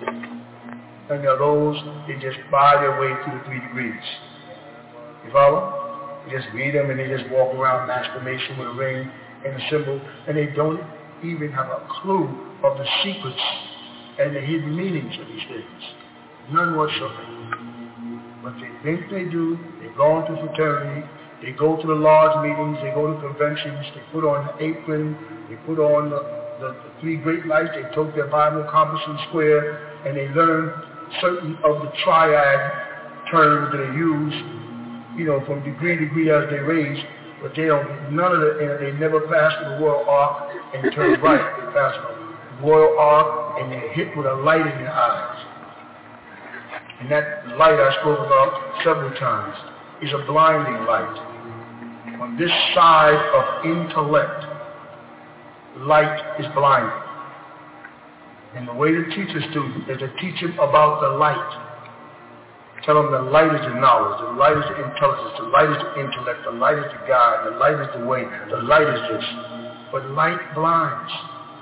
and there are those that just buy their way through the 3 degrees. You follow? You just read them and they just walk around masturbation with a ring and a symbol, and they don't even have a clue of the secrets and the hidden meanings of these things. None whatsoever. But they think they do. They go into fraternity. They go to the lodge meetings. They go to conventions. They put on the apron. They put on the 3 great lights. They took their Bible, compass, and square, and they learn certain of the triad terms that they use, from degree to degree as they raise, but they don't get none of it, they never pass the royal arc and turn right. They pass the royal arc and they're hit with a light in their eyes. And that light I spoke about several times is a blinding light. On this side of intellect, light is blinding. And the way to teach a student is to teach him about the light. Tell them the light is the knowledge, the light is the intelligence, the light is the intellect, the light is the guide, the light is the way, the light is this. But light blinds.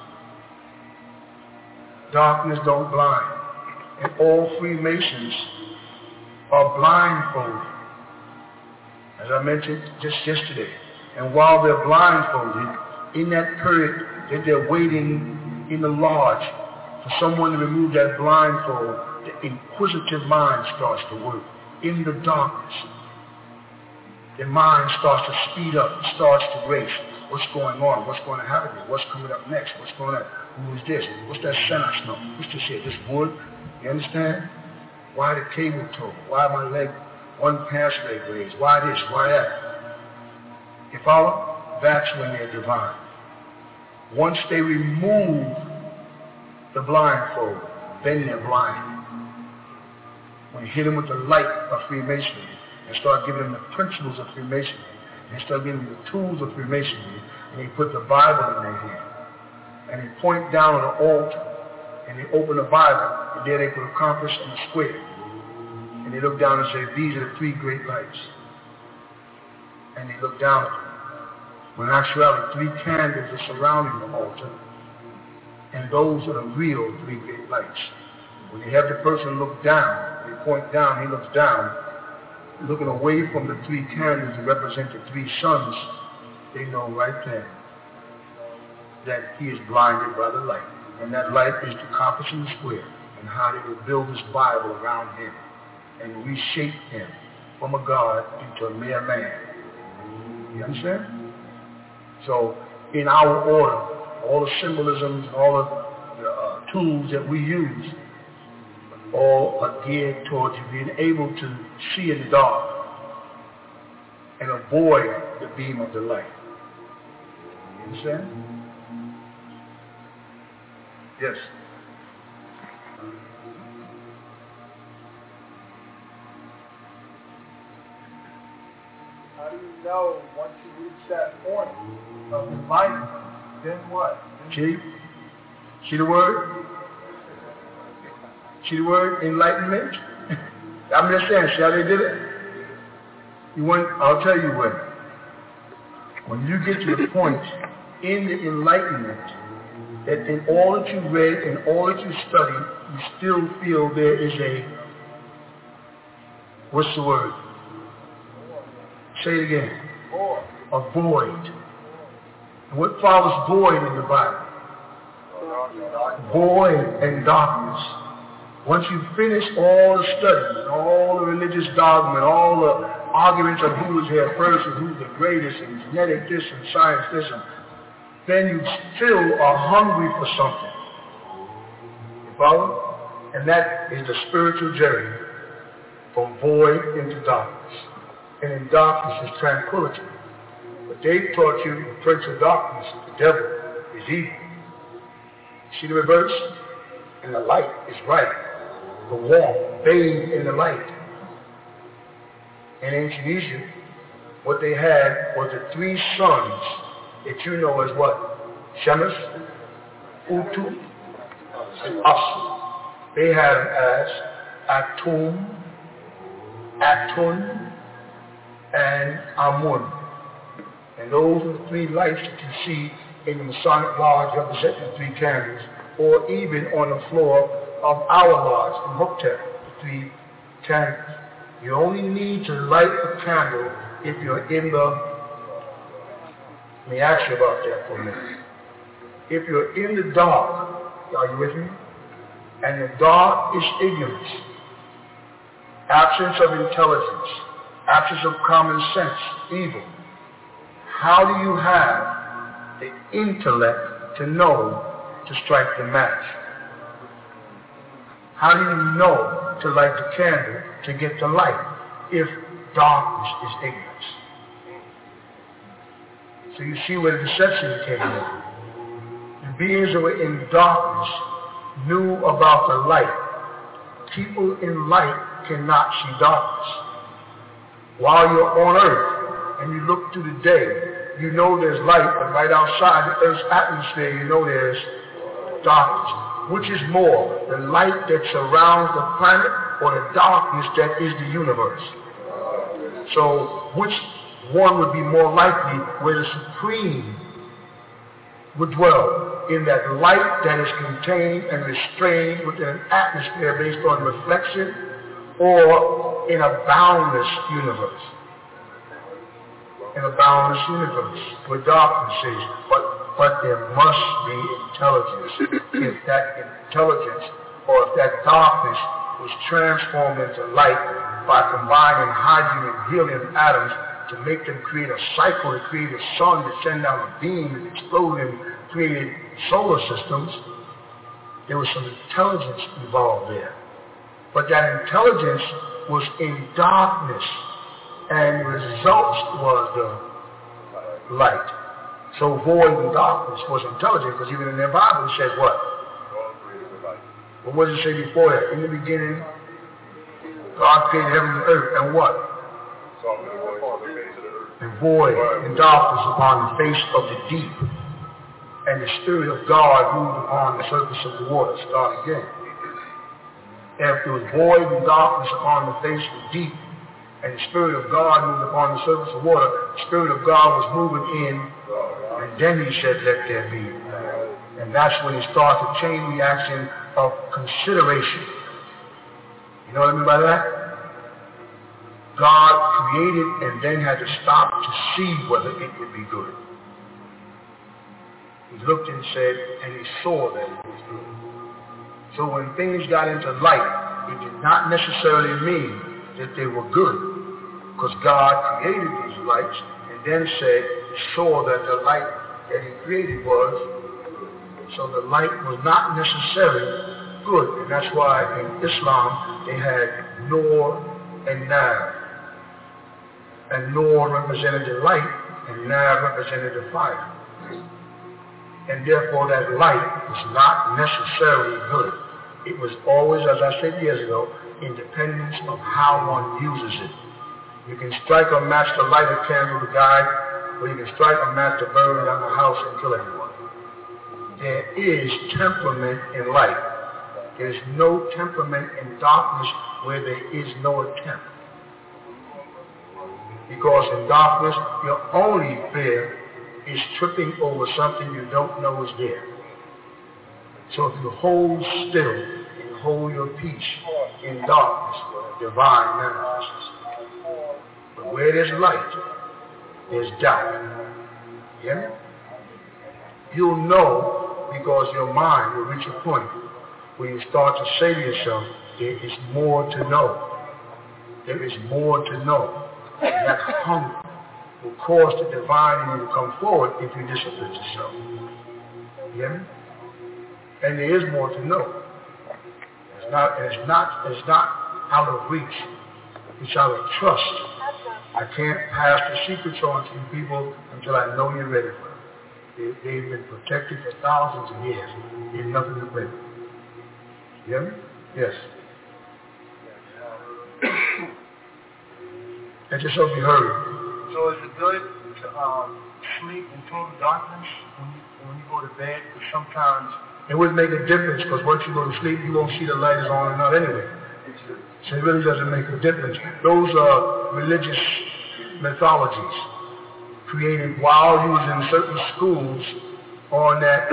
Darkness don't blind. And all Freemasons are blindfolded, as I mentioned just yesterday. And while they're blindfolded, in that period that they're waiting in the lodge for someone to remove that blindfold, the inquisitive mind starts to work. In the darkness, the mind starts to speed up, starts to race. What's going on? What's going to happen here? What's coming up next? What's going on? Who is this? What's that scent I smell? What's this here? This wood? You understand? Why the cable toe? Why my leg, one past leg raised? Why this? Why that? You follow? That's when they're divine. Once they remove the blindfold, then they're blind. When you hit them with the light of Freemasonry and start giving them the principles of Freemasonry and start giving them the tools of Freemasonry, and they put the Bible in their hand and they point down on the altar and they open the Bible and there they put a compass and a square and they look down and say, these are the 3 great lights. And they look down at them. When in actuality 3 candles are surrounding the altar, and those are the real 3 great lights. When you have the person look down, they point down, he looks down, looking away from the 3 candles that represent the 3 suns, they know right there that he is blinded by the light. And that light is the compass and the square, and how they will build this Bible around him and reshape him from a God into a mere man. You understand? So in our order, all the symbolisms and all the tools that we use all are geared towards you being able to see in the dark and avoid the beam of the light. You understand? Yes. How do you know once you reach that point of enlightenment, then what? See the word? See the word enlightenment? I'm just saying, see how they did it? I'll tell you when. When you get to the point in the enlightenment that in all that you read and all that you studied, you still feel there is a, what's the word? Say it again. A void. And what follows void in the Bible? Void and darkness. Once you finish all the studies, and all the religious dogma, and all the arguments of who was here first and who's the greatest, and genetic this and science this, and then you still are hungry for something. You follow? And that is the spiritual journey from void into darkness. And in darkness is tranquility. But they taught you the prince of darkness, the devil, is evil. See the reverse? And the light is right. The warmth, bathed in the light. In ancient Egypt, what they had was the three sons that you know as what? Shemesh, Utu, and Asu. They had them as Atum, Atun, and Amun. And those are the three lights that you see in the Masonic Lodge representing the three candles, or even on the floor of our lodge in Hoptep, the three candles. You only need to light the candle if you're in the, let me ask you about that for a minute. If you're in the dark, are you with me? And the dark is ignorance, absence of intelligence, absence of common sense, evil. How do you have the intellect to know to strike the match? How do you know to light the candle to get the light if darkness is ignorance? So you see where the deception came in. The beings that were in darkness knew about the light. People in light cannot see darkness. While you're on earth and you look through the day, you know there's light, but right outside the earth's atmosphere, you know there's darkness. Which is more, the light that surrounds the planet or the darkness that is the universe? So which one would be more likely where the Supreme would dwell? In that light that is contained and restrained within an atmosphere based on reflection, or in a boundless universe? In a boundless universe where darkness is, but there must be intelligence. If that intelligence or if that darkness was transformed into light by combining hydrogen and helium atoms to make them create a cycle, to create a sun, to send out a beam and explode and create solar systems, there was some intelligence involved there. But that intelligence was in darkness, and the results was the light. So void and darkness was intelligent, because even in their Bible it says what? What does it say before that? In the beginning, God created heaven and earth, and what? And void and darkness upon the face of the deep. And the Spirit of God moved upon the surface of the water. Start again. And if there was void and darkness upon the face of the deep, and the Spirit of God moved upon the surface of the water, the Spirit of God was moving in, and then he said, let there be. And that's when he starts a chain reaction of consideration. You know what I mean by that? God created and then had to stop to see whether it would be good. He looked and said, and he saw that it was good. So when things got into light, it did not necessarily mean that they were good, because God created these lights and then said, saw that the light that he created was, so the light was not necessarily good. And that's why in Islam they had Nur and Nar. And Nur represented the light and Nar represented the fire. And therefore that light was not necessarily good. It was always, as I said years ago, independence of how one uses it. You can strike a match to light a candle to guide, or you can strike a match to burn down the house and kill everyone. There is temperament in light. There is no temperament in darkness where there is no attempt. Because in darkness, your only fear is tripping over something you don't know is there. So if you hold still and hold your peace in darkness, divine manifests. But where there's light, there's doubt. You hear me? You'll know because your mind will reach a point where you start to say to yourself, there is more to know. There is more to know. And that hunger will cause the divine in you to come forward if you discipline yourself. You hear me? And there is more to know. It's not out of reach. It's out of trust. I can't pass the secrets on to you people until I know you're ready for them. They've been protected for thousands of years. There's nothing to play with. You hear me? Yes. I just hope you heard it. So is it good to sleep in total darkness when you go to bed? Because sometimes it would make a difference because once you go to sleep, you won't see the light is on or not anyway. So it really doesn't make a difference. Those are religious mythologies created while you was in certain schools on that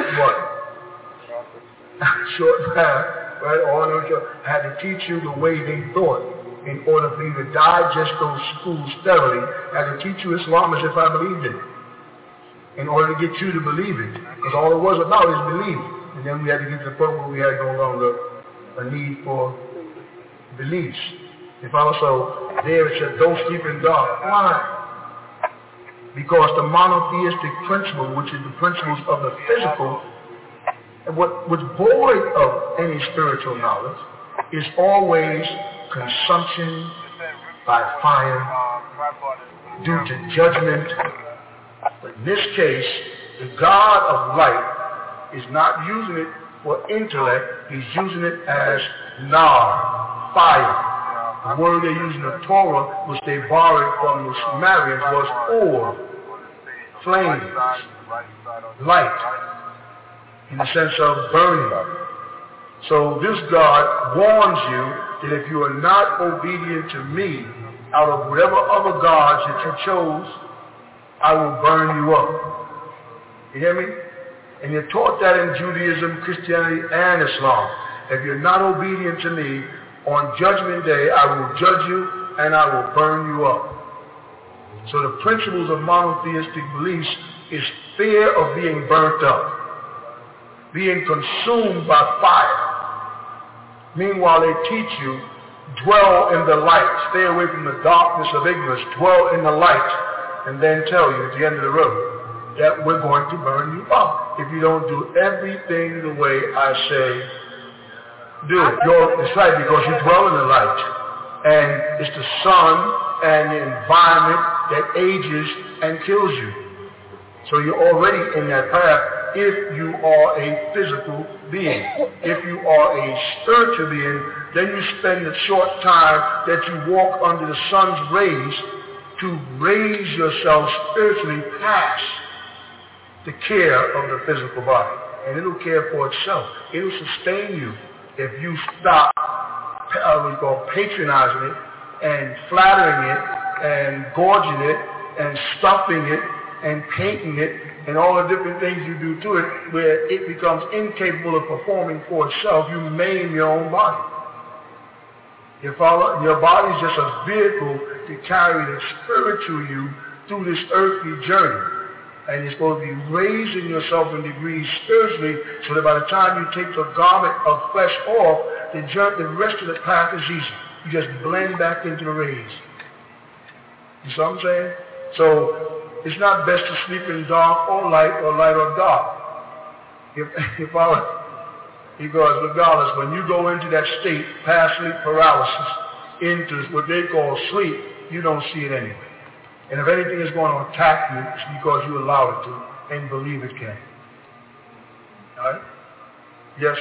short path, right? Had to teach you the way they thought. In order for you to digest those schools thoroughly, I had to teach you Islam as if I believed in it. In order to get you to believe it. Because all it was about is belief. And then we had to get to the point where we had no longer a need for beliefs. If also there it said, don't sleep in dark. Why? Because the monotheistic principle, which is the principles of the physical, what's void of any spiritual knowledge, is always consumption by fire due to judgment. But in this case, the God of light is not using it for intellect, he's using it as nar, fire. The word they use in the Torah, which they borrowed from the Sumerians, was or, flames, light, in the sense of burning. So this God warns you that if you are not obedient to me, out of whatever other gods that you chose, I will burn you up. You hear me? And you're taught that in Judaism, Christianity, and Islam. If you're not obedient to me, on Judgment Day, I will judge you and I will burn you up. So the principles of monotheistic beliefs is fear of being burnt up, being consumed by fire. Meanwhile, they teach you, dwell in the light, stay away from the darkness of ignorance, dwell in the light, and then tell you at the end of the road that we're going to burn you up if you don't do everything the way I say do it. It's right, because you dwell in the light, and it's the sun and the environment that ages and kills you. So you're already in that path if you are a physical being. If you are a spiritual being, then you spend the short time that you walk under the sun's rays to raise yourself spiritually past the care of the physical body. And it'll care for itself. It'll sustain you if you stop patronizing it and flattering it and gorging it and stuffing it and painting it and all the different things you do to it, where it becomes incapable of performing for itself. You maim your own body. You follow? Your body is just a vehicle to carry the spiritual you through this earthly journey. And you're supposed to be raising yourself in degrees spiritually, so that by the time you take the garment of flesh off, the rest of the path is easy. You just blend back into the rays. You see what I'm saying? So it's not best to sleep in dark or light or dark. Because regardless, when you go into that state, past sleep paralysis, into what they call sleep, you don't see it anyway. And if anything is going to attack you, it's because you allow it to and believe it can. All right? Yes?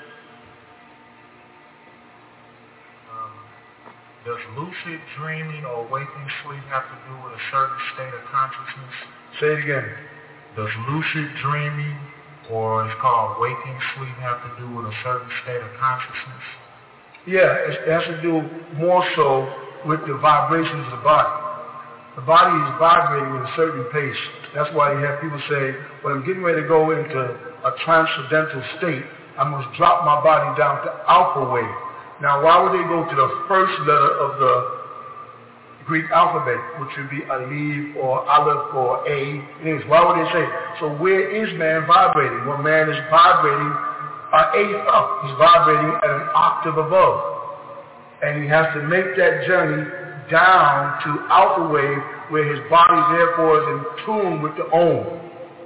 Does lucid dreaming or waking sleep have to do with a certain state of consciousness? Say it again. Does lucid dreaming, or it's called waking sleep, have to do with a certain state of consciousness? Yeah, it has to do more so with the vibrations of the body. The body is vibrating at a certain pace. That's why you have people say, when I'm getting ready to go into a transcendental state, I must drop my body down to alpha wave. Now, why would they go to the first letter of the Greek alphabet, which would be Aleph or Aleph or A? Anyways, why would they say? So where is man vibrating? Well, man is vibrating an eighth up. He's vibrating at an octave above. And he has to make that journey down to alpha wave, where his body therefore is in tune with the Om.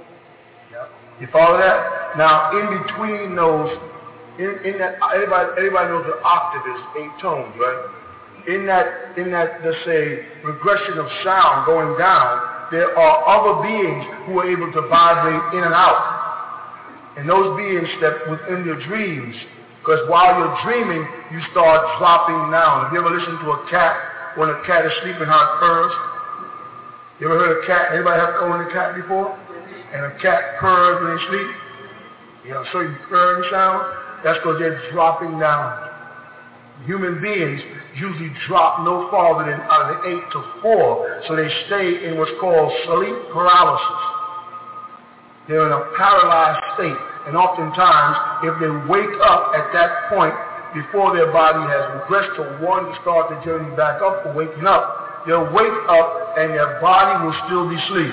You follow that? Now, in between those, in that, everybody knows the octave is 8 tones, right? In that, let's say, regression of sound going down, there are other beings who are able to vibrate in and out. And those beings step within your dreams, because while you're dreaming, you start dropping down. Have you ever listened to a cat when a cat is sleeping, how it purrs? You ever heard a cat? Anybody have owned a cat before? And a cat purrs when they sleep? You know, certain purring sound? That's because they're dropping down. Human beings usually drop no farther than out of the 8 to 4, so they stay in what's called sleep paralysis. They're in a paralyzed state, and oftentimes, if they wake up at that point before their body has regressed to 1 to start the journey back up for waking up, they'll wake up and their body will still be asleep.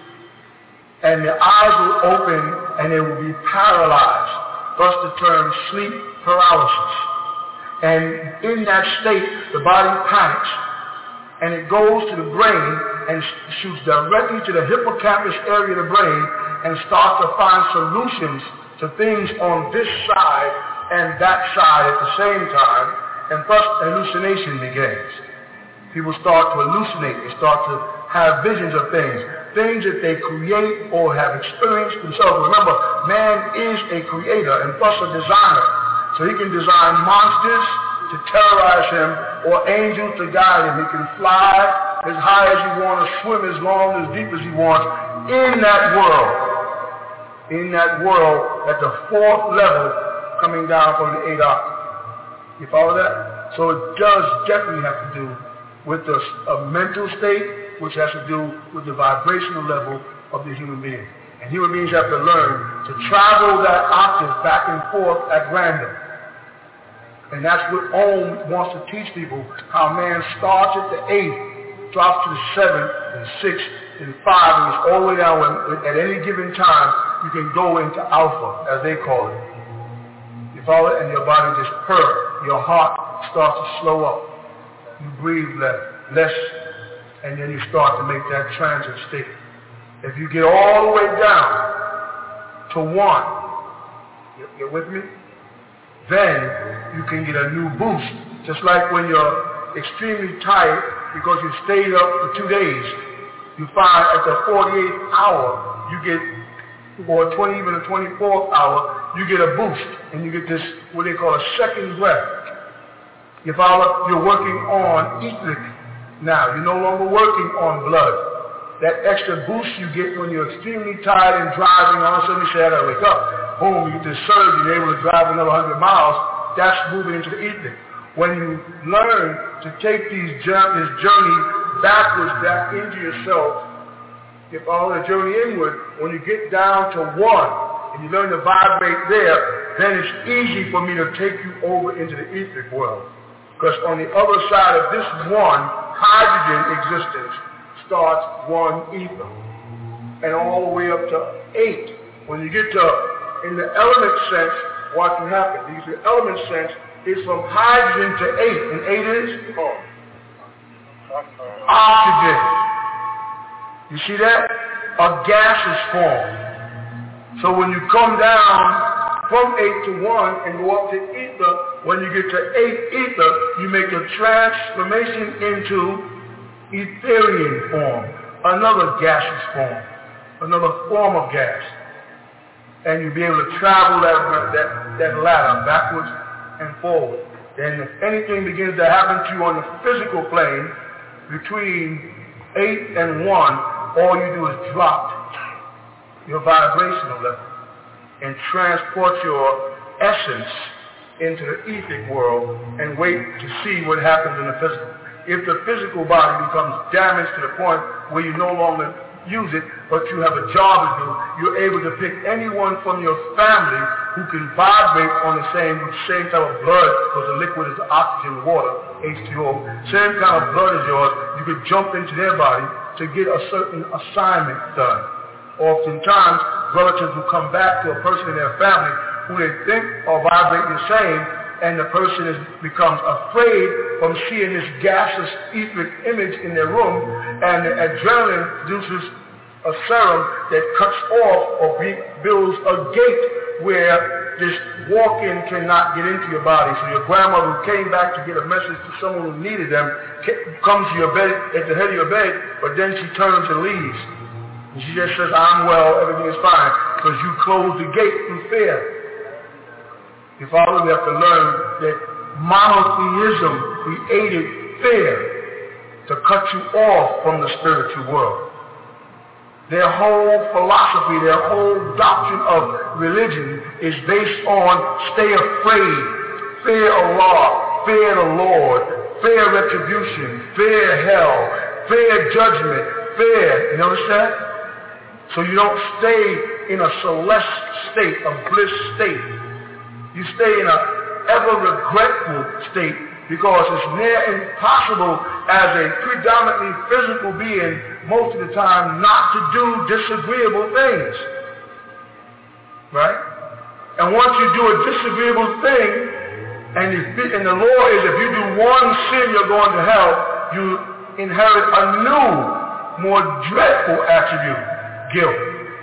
And their eyes will open and they will be paralyzed, thus the term sleep paralysis. And in that state, the body panics and it goes to the brain and shoots directly to the hippocampus area of the brain and starts to find solutions to things on this side and that side at the same time, and thus hallucination begins. People start to hallucinate. They start to have visions of things that they create or have experienced themselves. Remember, man is a creator and thus a designer. So he can design monsters to terrorize him or angels to guide him. He can fly as high as he wants, swim as long, as deep as he wants in that world. In that world at the 4th level coming down from the 8 octave. You follow that? So it does definitely have to do with a mental state, which has to do with the vibrational level of the human being. And human beings have to learn to travel that octave back and forth at random. And that's what Om wants to teach people, how man starts at the 8th, drops to the 7th, and 6th, and 5, and it's all the way down when at any given time you can go into alpha, as they call it. You follow it? And your body just purrs. Your heart starts to slow up. You breathe less, and then you start to make that transit state. If you get all the way down to 1, you're with me? Then you can get a new boost. Just like when you're extremely tired because you stayed up for 2 days, you find at the 48th hour, you get, or even the 24th hour, you get a boost, and you get this, what they call a second breath. You follow? You're working on etheric now. You're no longer working on blood. That extra boost you get when you're extremely tired and driving, all of a sudden you say, I gotta wake up. Boom, you get this surge, you're able to drive another 100 miles. That's moving into the etheric. When you learn to take this journey backwards, back into yourself, you follow the journey inward, when you get down to 1, and you learn to vibrate there, then it's easy for me to take you over into the etheric world. Because on the other side of this 1, hydrogen existence starts 1 ether. And all the way up to 8. When you get to, in the element sense, what can happen? Because the element sense is from hydrogen to 8. And 8 is? Oxygen. You see that? A gas is formed. So when you come down from 8 to 1 and go up to ether, when you get to 8 ether, you make a transformation into Etherian form, another gaseous form, another form of gas. And you'll be able to travel that ladder backwards and forward. And if anything begins to happen to you on the physical plane, between 8 and 1, all you do is drop your vibrational level and transport your essence into the etheric world and wait to see what happens in the physical. if the physical body becomes damaged to the point where you no longer use it, but you have a job to do, you're able to pick anyone from your family who can vibrate on the same type of blood, because the liquid is oxygen, water, H2O, same kind of blood as yours. You could jump into their body to get a certain assignment done. Oftentimes, relatives will come back to a person in their family who they think are vibrating the same, and the person becomes afraid from seeing this gaseous etheric image in their room, and the adrenaline produces a serum that cuts off or builds a gate where this walk-in cannot get into your body. So your grandmother who came back to get a message to someone who needed them comes to your bed, at the head of your bed, but then she turns and leaves. And she just says, I'm well, everything is fine, because you closed the gate through fear. You follow? We have to learn that monotheism created fear to cut you off from the spiritual world. Their whole philosophy, their whole doctrine of religion is based on stay afraid, fear Allah, fear the Lord, fear retribution, fear hell, fear judgment, fear. You notice that? So you don't stay in a celeste state, a bliss state. You stay in an ever-regretful state, because it's near impossible as a predominantly physical being most of the time not to do disagreeable things. Right? And once you do a disagreeable thing, and the law is if you do one sin you're going to hell, you inherit a new, more dreadful attribute, guilt.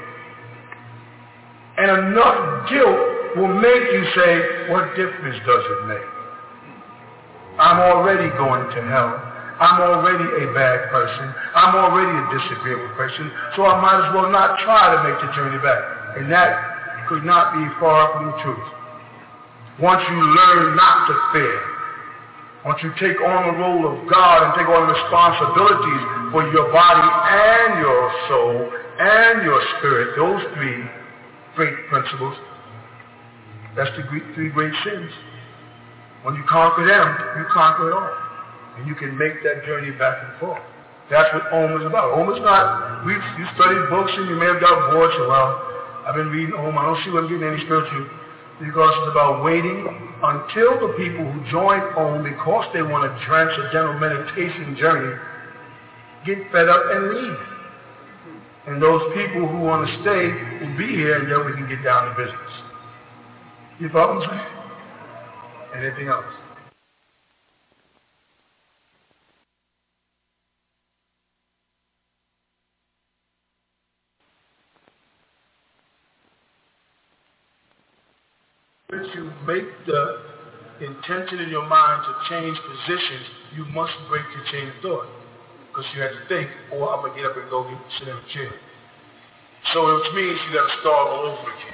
And enough guilt will make you say, what difference does it make? I'm already going to hell. I'm already a bad person. I'm already a disagreeable person, so I might as well not try to make the journey back. And that could not be far from the truth. Once you learn not to fear, once you take on the role of God and take on the responsibilities for your body and your soul and your spirit, those three great principles, that's the three great sins. When you conquer them, you conquer it all. And you can make that journey back and forth. That's what Om is about. Om is not, you studied books and you may have got bored, so well, I've been reading Om, I don't see where I'm getting any spiritual, because it's about waiting until the people who join Om, because they want a transcendental meditation journey, get fed up and leave. And those people who want to stay will be here, and then we can get down to business. You follow what I'm saying? Anything else? If you make the intention in your mind to change positions, you must break your chain of thought. Because you have to think, or I'm going to get up and go sit in a chair. So which means you got to start all over again.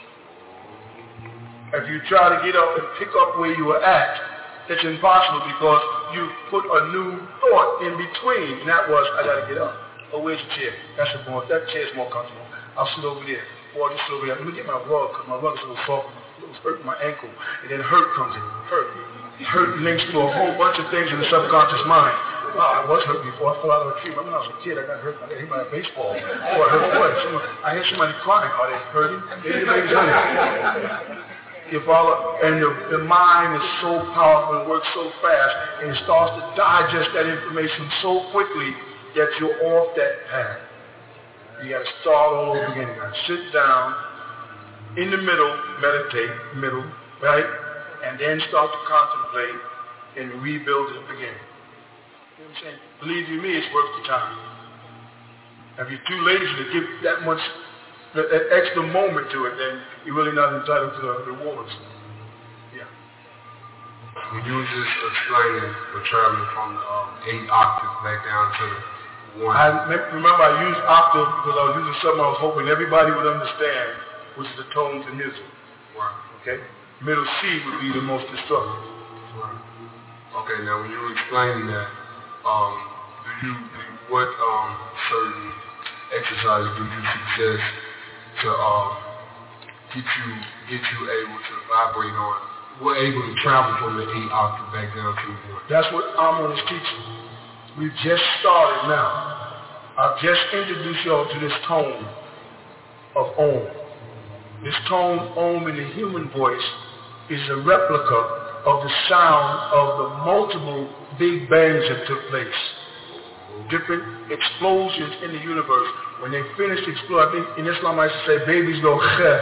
If you try to get up and pick up where you were at, it's impossible, because you put a new thought in between. And that was, I got to get up. Oh, where's the chair? That chair's more comfortable. I'll sit over there. Or I'll just sit over there. Let me get my rug, because my rug is a little soft. It was hurting my ankle. And then hurt comes in. Hurt links to a whole bunch of things in the subconscious mind. Wow, I was hurt before. I fell out of a tree. When I was a kid, I got hurt. I got hit by a baseball. Or I hurt my voice. I hear somebody crying. Are they hurting? Everybody's hurting. You follow? And the mind is so powerful and works so fast, and it starts to digest that information so quickly that you're off that path. You got to start all over again. You got to sit down in the middle, meditate, right? And then start to contemplate and rebuild it again. You know what I'm saying? Believe you me, it's worth the time. If you're too lazy to give that much, that extra moment to it, then you're really not entitled to the rewards. Yeah. When you were just explaining the traveling from the 8 octaves back down to the 1. Remember, I used octave because I was using something I was hoping everybody would understand, which is the tones of music. Right. Okay? Middle C would be the most destructive. Right. Okay, now when you were explaining that, what certain exercises do you suggest to get you able to vibrate on were able to travel from the 8 octave back down to 1. That's what Amun is teaching. We've just started now. I've just introduced y'all to this tone of Om. This tone, Om, in the human voice is a replica of the sound of the multiple big bangs that took place. Different explosions in the universe. When they finished exploding, I think in Islam I used to say babies go khe.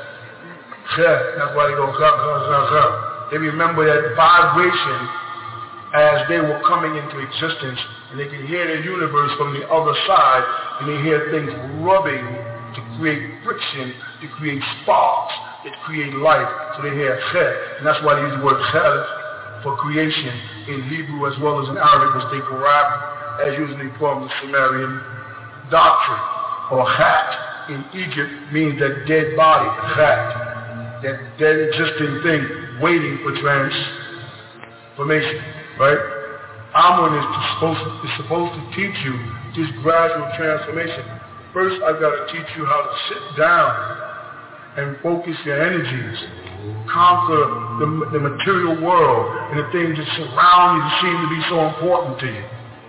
That's why they go khe. They remember that vibration as they were coming into existence, and they can hear the universe from the other side, and they hear things rubbing to create friction, to create sparks, that create life. So they hear khe, and that's why they use the word khe for creation in Hebrew as well as in Arabic, which they grab as usually from the Sumerian doctrine. Or khat in Egypt means that dead body, khat, that dead existing thing waiting for transformation, right? Amun is supposed to teach you this gradual transformation. First, I've got to teach you how to sit down and focus your energies, conquer the material world and the things that surround you that seem to be so important to you.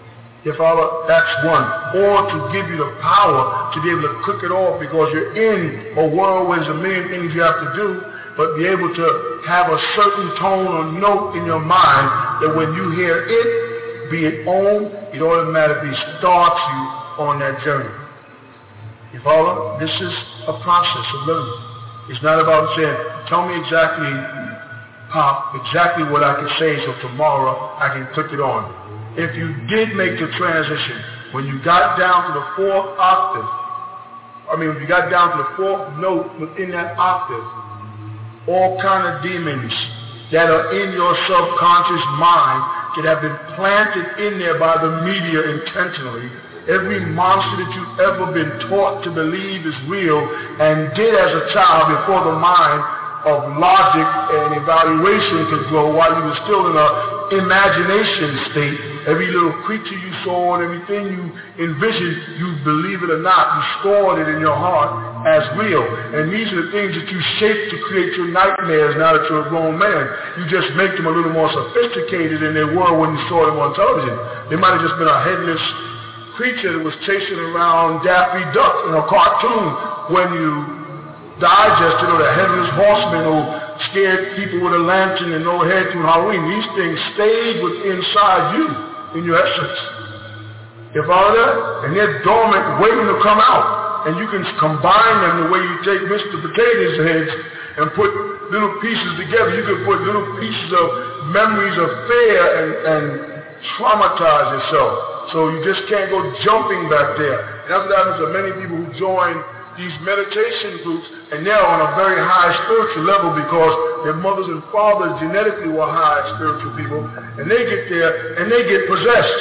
That's one. Or to give you the power to be able to cook it off, because you're in a world where there's a million things you have to do, but be able to have a certain tone or note in your mind that when you hear it, be it Om, it automatically starts you on that journey. You follow? This is a process of learning. It's not about saying, tell me exactly, Pop, exactly what I can say so tomorrow I can click it on. If you did make the transition, when you got down to the 4th octave, when you got down to the 4th note within that octave, all kind of demons that are in your subconscious mind that have been planted in there by the media intentionally, every monster that you've ever been taught to believe is real and did as a child before the mind of logic and evaluation could grow while you were still in an imagination state. Every little creature you saw and everything you envisioned, you believe it or not, you stored it in your heart as real. And these are the things that you shape to create your nightmares now that you're a grown man. You just make them a little more sophisticated than they were when you saw them on television. They might have just been a headless creature that was chasing around Daffy Duck in a cartoon when you digested, or the headless horseman who scared people with a lantern and no head through Halloween. These things stayed inside you in your essence. You follow that? And they're dormant, waiting to come out. And you can combine them the way you take Mr. Potato's heads and put little pieces together. You can put little pieces of memories of fear and traumatize yourself. So you just can't go jumping back there. And that's what happens to many people who join these meditation groups, and they're on a very high spiritual level because their mothers and fathers genetically were high spiritual people, and they get there and they get possessed.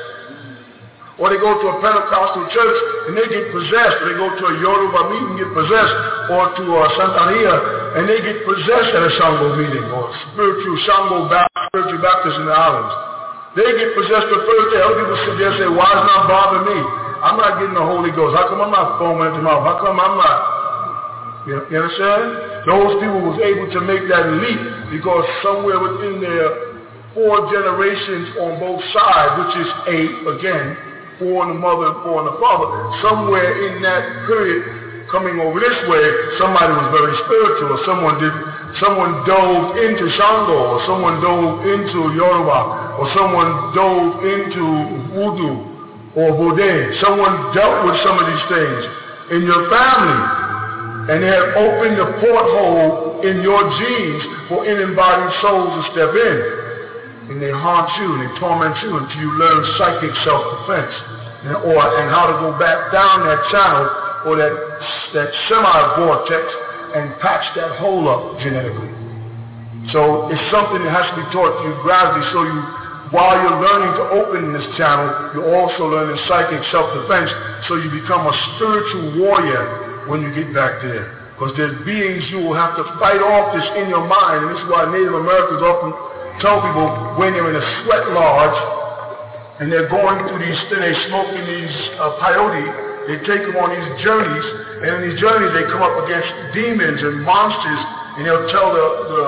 Or they go to a Pentecostal church and they get possessed. Or they go to a Yoruba meeting and get possessed. Or to a Santeria and they get possessed at a Shango meeting, or spiritual Baptist in the islands. They get possessed the first day. Other people sit there and say, why is it not bothering me? I'm not getting the Holy Ghost. How come I'm not foaming at the mouth? How come I'm not? You understand? Those people was able to make that leap because somewhere within their 4 generations on both sides, which is 8, again, 4 in the mother and 4 in the father, somewhere in that period coming over this way, somebody was very spiritual, or someone dove into Shango, or someone dove into Yoruba, or someone dove into Voodoo, or Bodé. Someone dealt with some of these things in your family, and they have opened the porthole in your genes for in-embodied souls to step in. And they haunt you and they torment you until you learn psychic self-defense, and how to go back down that channel or that semi-vortex and patch that hole up genetically. So it's something that has to be taught to you gradually, so while you're learning to open this channel, you're also learning psychic self-defense, so you become a spiritual warrior when you get back there. Because there's beings you will have to fight off this in your mind, and this is why Native Americans often tell people when they're in a sweat lodge, and they're going through they're smoking these peyote, they take them on these journeys, and in these journeys they come up against demons and monsters, and they'll tell the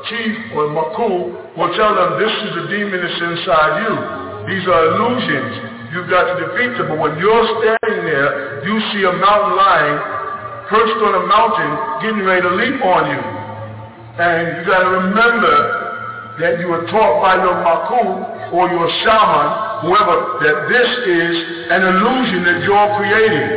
chief or Maku will tell them, this is the demon that's inside you. These are illusions. You've got to defeat them. But when you're standing there, you see a mountain lion perched on a mountain getting ready to leap on you. And you got to remember that you were taught by your Maku or your shaman, whoever, that this is an illusion that you're creating.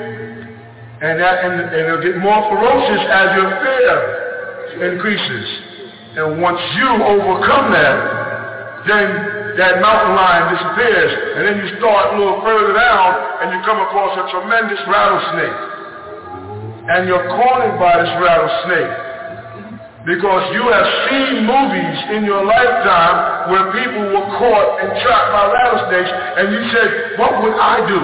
And it'll get more ferocious as your fear increases. And once you overcome that, then that mountain lion disappears. And then you start a little further down and you come across a tremendous rattlesnake. And you're cornered by this rattlesnake because you have seen movies in your lifetime where people were caught and trapped by rattlesnakes, and you said, what would I do?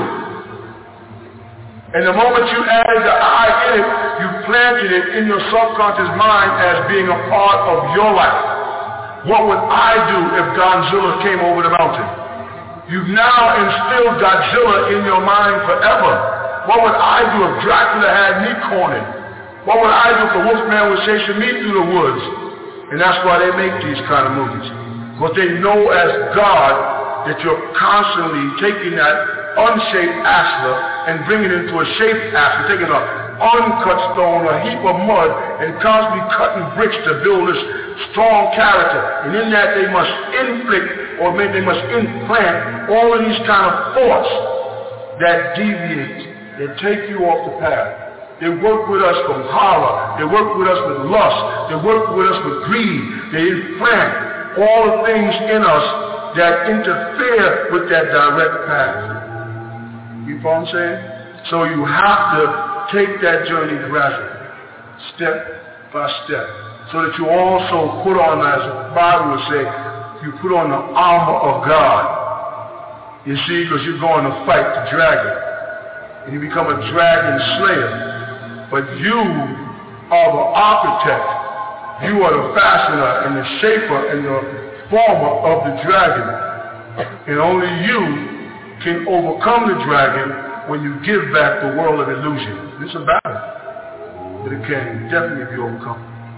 And the moment you added the I in it, you planted it in your subconscious mind as being a part of your life. What would I do if Godzilla came over the mountain? You've now instilled Godzilla in your mind forever. What would I do if Dracula had me cornered? What would I do if the Wolfman was chasing me through the woods? And that's why they make these kind of movies. Because they know as God that you're constantly taking that unshaped ashlar and bringing it into a shaped ashlar, taking an uncut stone, a heap of mud, and constantly cutting bricks to build this strong character. And in that they must inflict, or maybe they must implant all of these kind of thoughts that deviate, that take you off the path. They work with us from horror. They work with us with lust. They work with us with greed. They implant all the things in us that interfere with that direct path. You know what I'm saying? So you have to take that journey gradually, step by step, so that you also put on, as the Bible would say, you put on the armor of God. You see, because you're going to fight the dragon. And you become a dragon slayer. But you are the architect. You are the fashioner and the shaper and the former of the dragon. And only you can overcome the dragon when you give back the world of illusion. It's a battle, but it can definitely be overcome.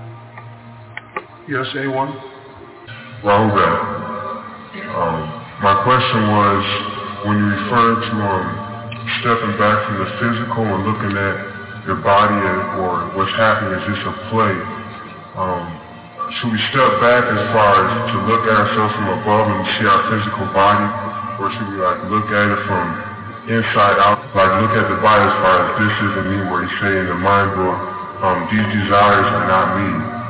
Yes, anyone? Well, my question was, when you referred to stepping back from the physical and looking at your body or what's happening is just a play. Should we step back as far as to look at ourselves from above and see our physical body, or should we look at it from inside out, look at the body as far as this isn't me, where you say in the mind book, these desires are not me,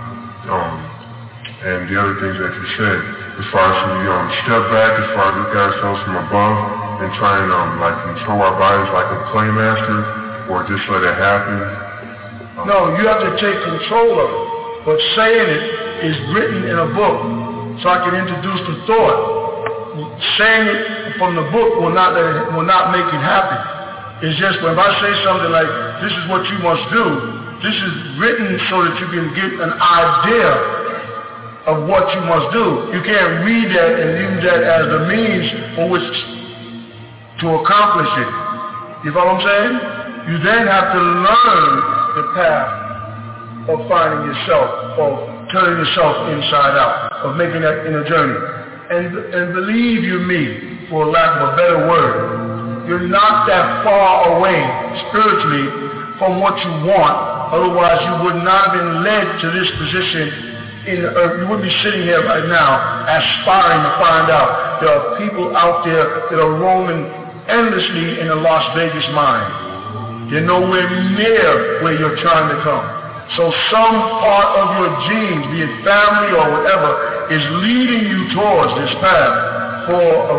and the other things that you said, as far as we step back, as far as look at ourselves from above and try and control our bodies like a playmaster, or just let it happen? No, you have to take control of it. But saying it is written in a book, so I can introduce the thought. Saying it from the book will not make it happen. It's just when I say something like, this is what you must do, this is written so that you can get an idea of what you must do. You can't read that and use that as the means for which to accomplish it. You know what I'm saying? You then have to learn the path of finding yourself, of turning yourself inside out, of making that inner journey. And believe you me, for lack of a better word, you're not that far away spiritually from what you want. Otherwise, you would not have been led to this position in the earth. You wouldn't be sitting here right now aspiring to find out. There are people out there that are roaming endlessly in the Las Vegas mind. You're nowhere near where you're trying to come. So some part of your genes, be it family or whatever, is leading you towards this path for a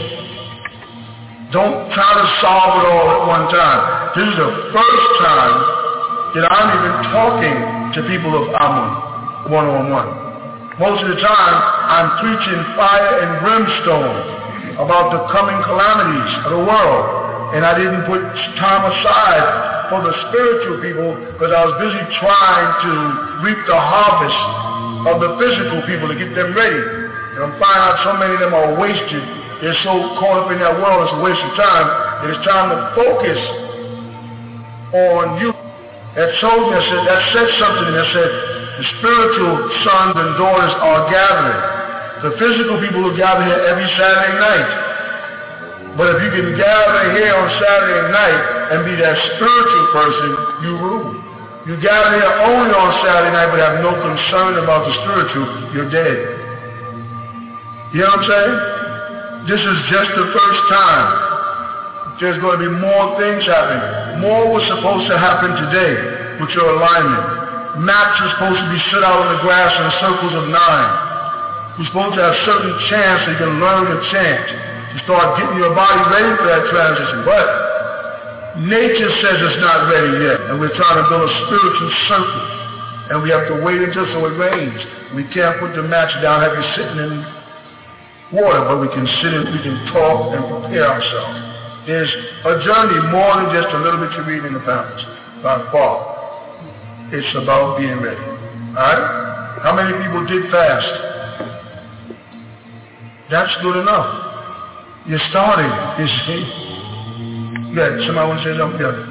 reason. Don't try to solve it all at one time. This is the first time that I'm even talking to people of Amun one-on-one. Most of the time, I'm preaching fire and brimstone about the coming calamities of the world. And I didn't put time aside for the spiritual people because I was busy trying to reap the harvest of the physical people to get them ready. And I'm finding out so many of them are wasted. They're so caught up in that world, it's a waste of time. That it's time to focus on you. That told me, that said something, that said, The spiritual sons and daughters are gathering. The physical people will gather here every Saturday night. But if you can gather here on Saturday night and be that spiritual person, you rule. You gather here only on Saturday night but have no concern about the spiritual, you're dead. You know what I'm saying? This is just the first time. There's going to be more things happening. More was supposed to happen today with your alignment. Maps are supposed to be set out on the grass in circles of 9. You're supposed to have certain chants so you can learn to chant, to start getting your body ready for that transition. But nature says it's not ready yet, and we're trying to build a spiritual circle, and we have to wait until so it rains. We can't put the match down, have you sitting in water, but we can sit and we can talk and prepare ourselves. There's a journey more than just a little bit you read in the pamphlets, by far. It's about being ready. Alright? How many people did fast? That's good enough. You're starting, you see. Yeah, somebody want to say something? Yeah.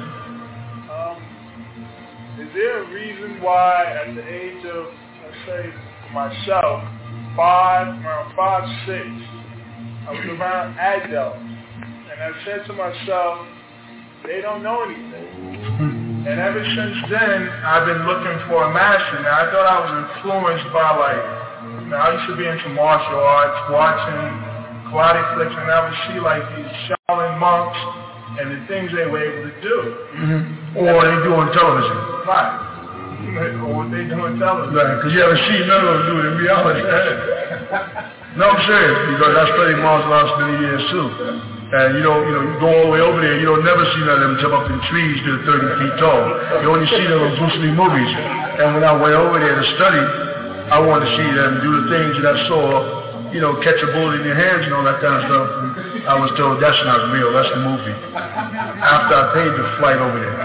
Is there a reason why at the age of, let's say, myself, around 5, 6, I was around adults, and I said to myself, they don't know anything. And ever since then, I've been looking for a master. Now, I thought I was influenced by, I used to be into martial arts, watching karate flicks, and I would see, these Shaolin monks and the things they were able to do. Mm-hmm. Or they do on television. Right. Or what they do on television. Right, because you haven't seen none of them do it in reality. No, I'm serious, because I studied martial arts many years, too. And you go all the way over there, you don't never see none of them jump up in trees that are 30 feet tall. You only see them in Bruce Lee movies. And when I went over there to study, I wanted to see them do the things that I saw, catch a bullet in your hands and all that kind of stuff. And I was told, that's not real, that's a movie. After I paid the flight over there.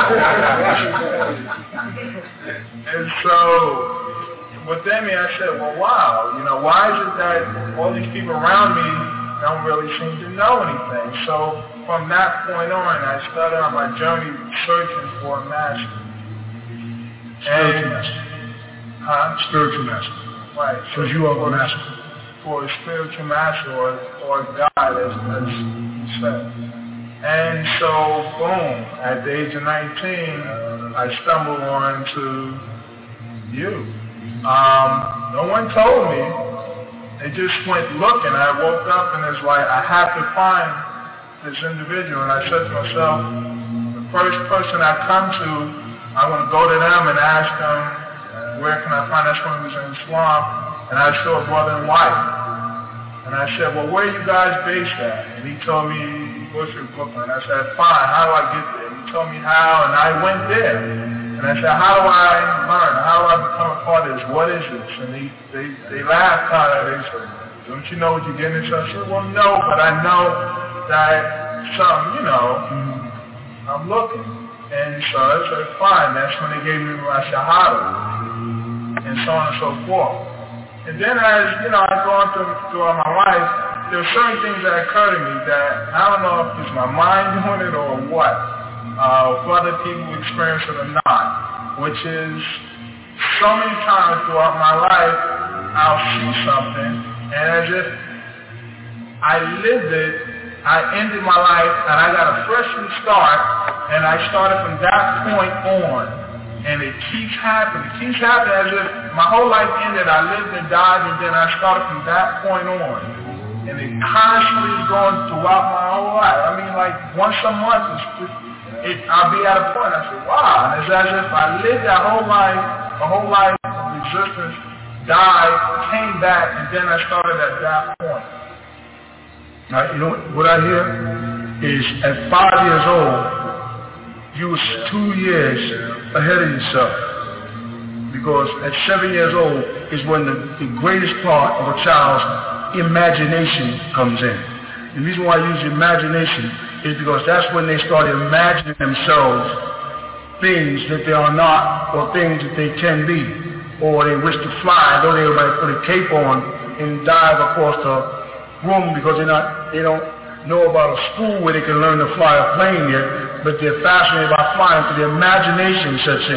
And so, within me, I said, well, wow, why is it that all these people around me don't really seem to know anything? So from that point on, I started on my journey searching for a master. Spiritual master. Huh? Spiritual master. Right. Because you are a master. For a spiritual master or God, as you said. And so, boom, at the age of 19, I stumbled on to you. No one told me. They just went looking. I woke up and it's like, I have to find this individual. And I said to myself, the first person I come to, I want to go to them and ask them, where can I find? That's when he was in Islam. And I saw a brother and wife. And I said, well, where are you guys based at? And he told me, Bushwick, Brooklyn. I said, fine, how do I get there? He told me how, and I went there. And I said, how do I learn? How do I become a part of this? What is this? And they laughed kind of. They said, don't you know what you're getting into? I said, well, no, but I know that I'm looking. And so I said, fine. That's when they gave me my Shahada. And so on and so forth. And then as, I've gone throughout my life, there are certain things that occur to me that I don't know if it's my mind doing it or what. If other people experience it or not, which is so many times throughout my life, I'll see something, and as if I lived it, I ended my life, and I got a fresh new start, and I started from that point on, and it keeps happening. It keeps happening as if my whole life ended, I lived and died, and then I started from that point on. And it constantly is going throughout my whole life. I mean, once a month, I'll be at a point, I say, wow. And it's as if I lived that whole life of existence, died, came back, and then I started at that point. Now, what I hear is at 5 years old, you was 2 years ahead of yourself. Because at 7 years old is when the greatest part of a child's imagination comes in. The reason why I use imagination is because that's when they start imagining themselves things that they are not or things that they can be, or they wish to fly. Don't everybody put a cape on and dive across the room because they don't know about a school where they can learn to fly a plane yet, but they're fascinated by flying, so their imagination sets in.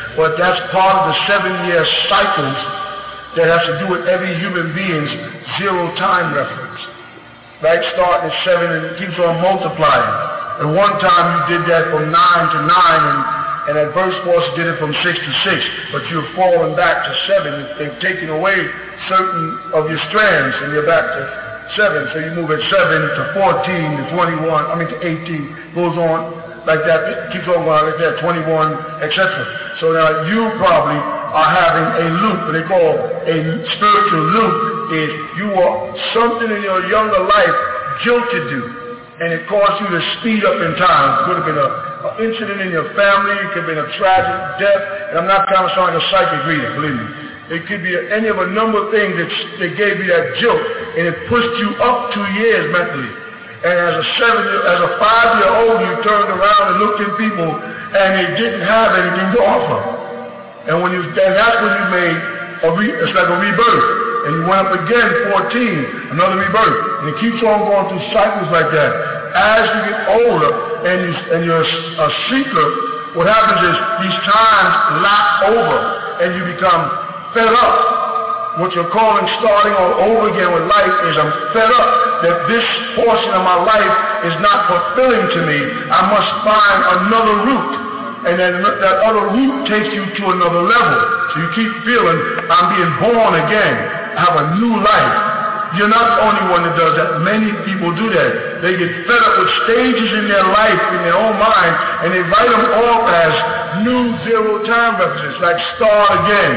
but that's part of the 7-year cycles that has to do with every human being's zero time reference. Right? Starting at 7 and it keeps on multiplying. At one time you did that from 9 to 9 and at Verse Force did it from 6 to 6, but you're falling back to 7. They've taken away certain of your strands and you're back to 7. So you move at 7 to 14 to 21, to 18, goes on like that, it keeps on going like that, 21, etc. So now you probably are having a loop, what they call a spiritual loop, is you are something in your younger life jilted you, and it caused you to speed up in time. It could have been an incident in your family, it could have been a tragic death, and I'm not trying to sound like a psychic reader, believe me. It could be any of a number of things that gave you that jolt, and it pushed you up 2 years mentally. And as a 5-year-old, you turned around and looked at people, and they didn't have anything to offer. And that's when you made it's like a rebirth. And you went up again, 14, another rebirth. And it keeps on going through cycles like that. As you get older and you're a seeker, what happens is these times lap over, and you become fed up. What you're calling starting all over again with life is I'm fed up that this portion of my life is not fulfilling to me. I must find another route. And then that other route takes you to another level. So you keep feeling I'm being born again. I have a new life. You're not the only one that does that. Many people do that. They get fed up with stages in their life, in their own mind, and they write them off as new zero time references, like start again.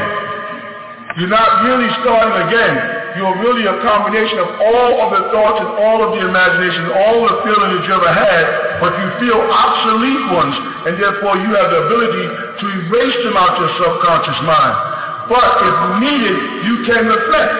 You're not really starting again. You're really a combination of all of the thoughts and all of the imagination, all the feelings that you ever had, but you feel obsolete ones, and therefore you have the ability to erase them out your subconscious mind. But if needed, you can reflect.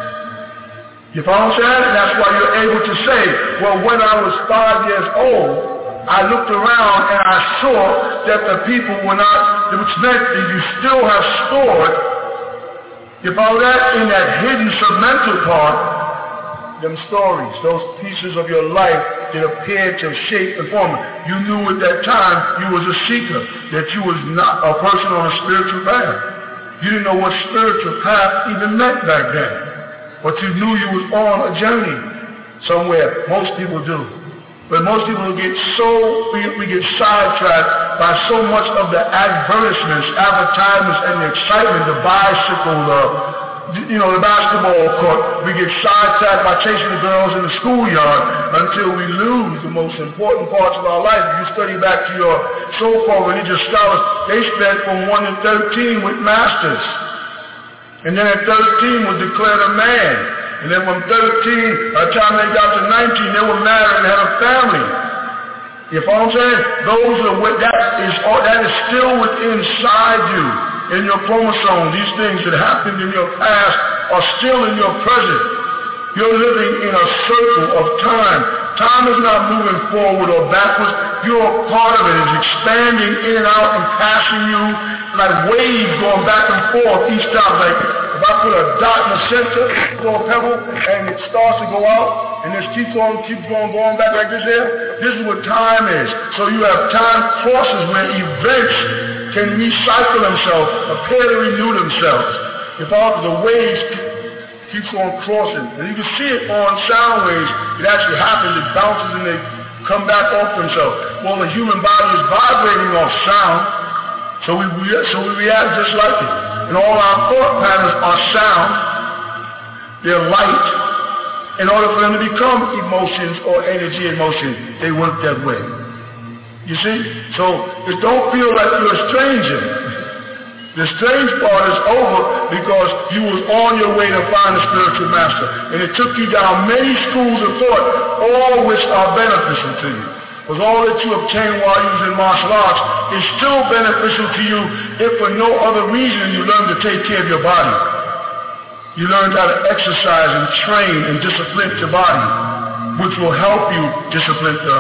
You follow what I'm saying? And that's why you're able to say, well, when I was 5 years old, I looked around and I saw that the people were not, which meant that you still have stored. You follow that? In that hidden submental part, them stories, those pieces of your life that appeared to shape and form. You knew at that time you was a seeker, that you was not a person on a spiritual path. You didn't know what spiritual path even meant back then. But you knew you was on a journey somewhere. Most people do. But most people we get sidetracked by so much of the advertisements, advertisements, and the excitement, the bicycle, the basketball court. We get sidetracked by chasing the girls in the schoolyard until we lose the most important parts of our life. If you study back to your so-called religious scholars, they spent from 1 to 13 with masters. And then at 13 was declared a man. And then from 13, by the time they got to 19, they were married and had a family. You follow what I'm saying? That is still within inside you, in your chromosome. These things that happened in your past are still in your present. You're living in a circle of time. Time is not moving forward or backwards. You're a part of it. It's expanding in and out and passing you like waves going back and forth each time. Like if I put a dot in the center, throw a pebble, and it starts to go out, and this keeps going back like this here. This is what time is. So you have time forces where events can recycle themselves, appear to renew themselves. If all the waves keeps on crossing, and you can see it on sound waves. It actually happens. It bounces and they come back off themselves. Well, the human body is vibrating off sound, so we react just like it. And all our thought patterns are sound. They're light. In order for them to become emotions or energy in motion, they work that way. You see? So don't feel like you're a stranger. The strange part is over because you was on your way to find a spiritual master. And it took you down many schools of thought, all which are beneficial to you. Because all that you obtained while you was in martial arts is still beneficial to you if for no other reason you learned to take care of your body. You learned how to exercise and train and discipline your body, which will help you discipline the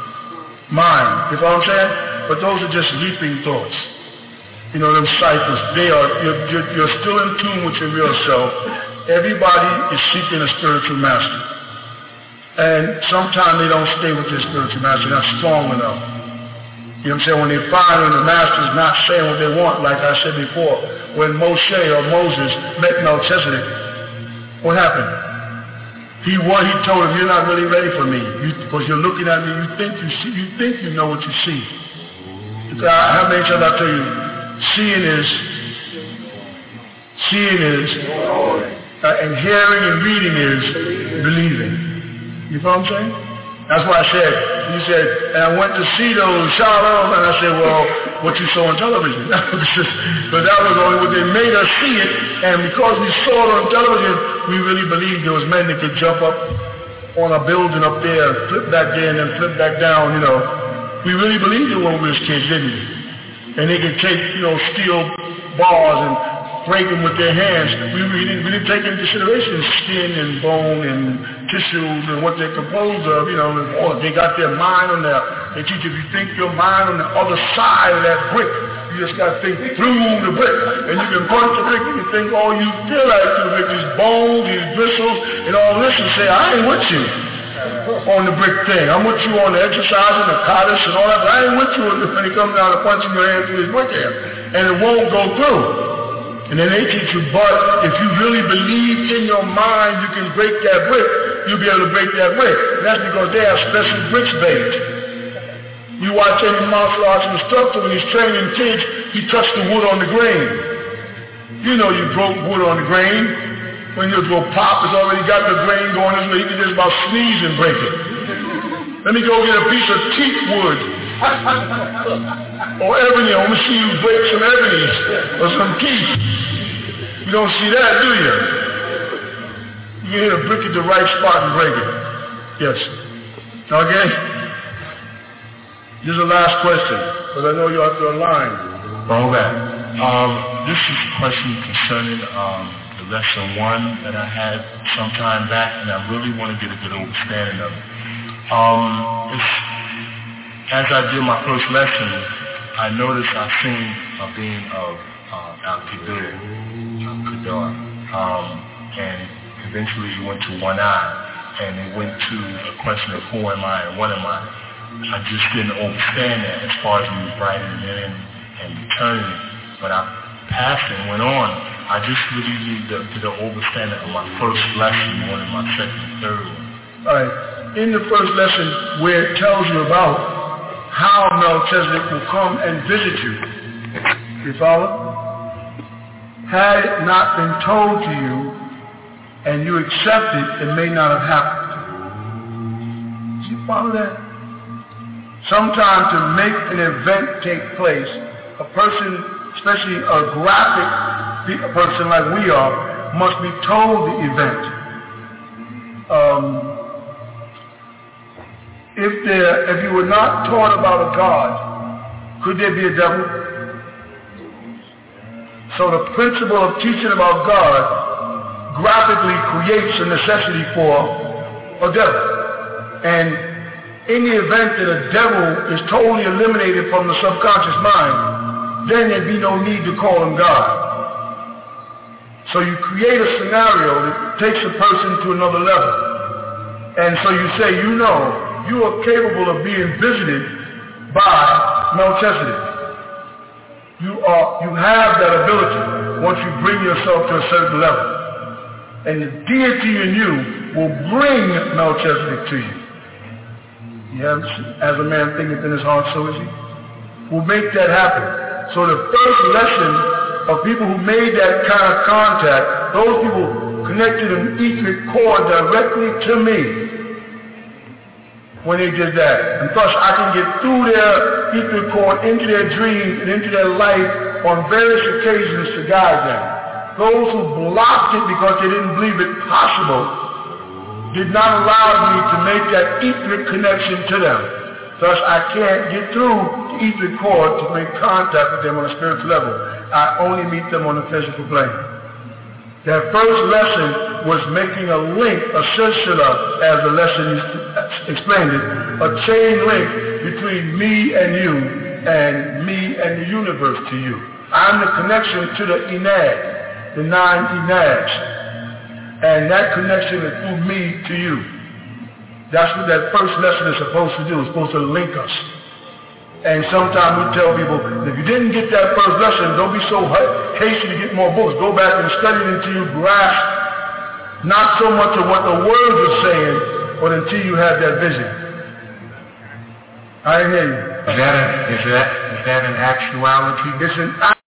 mind. You know what I'm saying? But those are just leaping thoughts. You know, them cycles, you're still in tune with your real self. Everybody is seeking a spiritual master. And sometimes they don't stay with their spiritual master, not strong enough. You know what I'm saying? When they find when the master's not saying what they want, like I said before, when Moshe or Moses met Melchizedek, what happened? He told him, you're not really ready for me, because you're looking at me, you think you know what you see. How many times I tell you, seeing is, and hearing and reading is believing. You know what I'm saying? That's why he said, and I went to see those Shalom, and I said, well, what you saw on television? But that was only what they made us see it, and because we saw it on television, we really believed there was men that could jump up on a building up there, and flip back there, and then flip back down, you know. We really believed it when we was kids, didn't we? And they could take, steel bars and break them with their hands. We didn't take into consideration skin and bone and tissues and what they're composed of, or they got their mind on they teach if you think your mind on the other side of that brick, you just got to think through the brick. And you can punch the brick and you think all you feel like to the brick, these bones, these bristles, and all this, and say, I ain't with you on the brick thing. I'm with you on the exercise and the cottage and all that, but I ain't with you when it comes down to punching your hand through this brick here. And it won't go through. And then they teach you, but if you really believe in your mind you can break that brick, you'll be able to break that brick. And that's because they have special bricks baked. You watch any martial arts instructor, when he's training kids, he touched the wood on the grain. You know you broke wood on the grain. When you go pop, it's already got the grain going this way. You can just about sneeze and break it. Let me go get a piece of teak wood. Or ebony. I want to see you break some ebony or some teak. You don't see that, do you? You hit a brick at the right spot and break it. Yes. Okay? This is the last question, because I know you're out there line. All right. This is a question concerning the lesson 1 that I had some time back, and I really want to get a good understanding of it. As I did my first lesson, I noticed I seen a being of Al-Qadar, and eventually he went to one eye, and it went to a question of who am I and what am I. I just didn't understand that as far as me writing it in and returning it. But I passed and went on. I just really need to get an understanding of my first lesson more than my second and third one. All right. In the first lesson where it tells you about how Melchizedek will come and visit you, you follow? Had it not been told to you and you accept it, it may not have happened. Do you follow that? Sometimes to make an event take place, a person, especially a graphic person like we are, must be told the event. If you were not taught about a God, could there be a devil? So the principle of teaching about God graphically creates a necessity for a devil. And in the event that a devil is totally eliminated from the subconscious mind, then there'd be no need to call him God. So you create a scenario that takes a person to another level. And so you say, you are capable of being visited by Melchizedek. You have that ability once you bring yourself to a certain level. And the deity in you will bring Melchizedek to you. Yeah, as a man thinketh in his heart, so is he. Will make that happen. So the first lesson of people who made that kind of contact, those people connected an etheric cord directly to me when they did that. And thus I can get through their etheric cord into their dreams and into their life on various occasions to guide them. Those who blocked it because they didn't believe it possible did not allow me to make that etheric connection to them. Thus, I can't get through the etheric cord to make contact with them on a spiritual level. I only meet them on the physical plane. That first lesson was making a link, a silsila, as the lesson explained it, a chain link between me and you, and me and the universe to you. I'm the connection to the Enad, the 9 Enads. And that connection is through me to you. That's what that first lesson is supposed to do. It's supposed to link us. And sometimes we tell people, if you didn't get that first lesson, don't be so hasty to get more books. Go back and study it until you grasp not so much of what the words are saying, but until you have that vision. I didn't hear you. Is that an actuality? It's an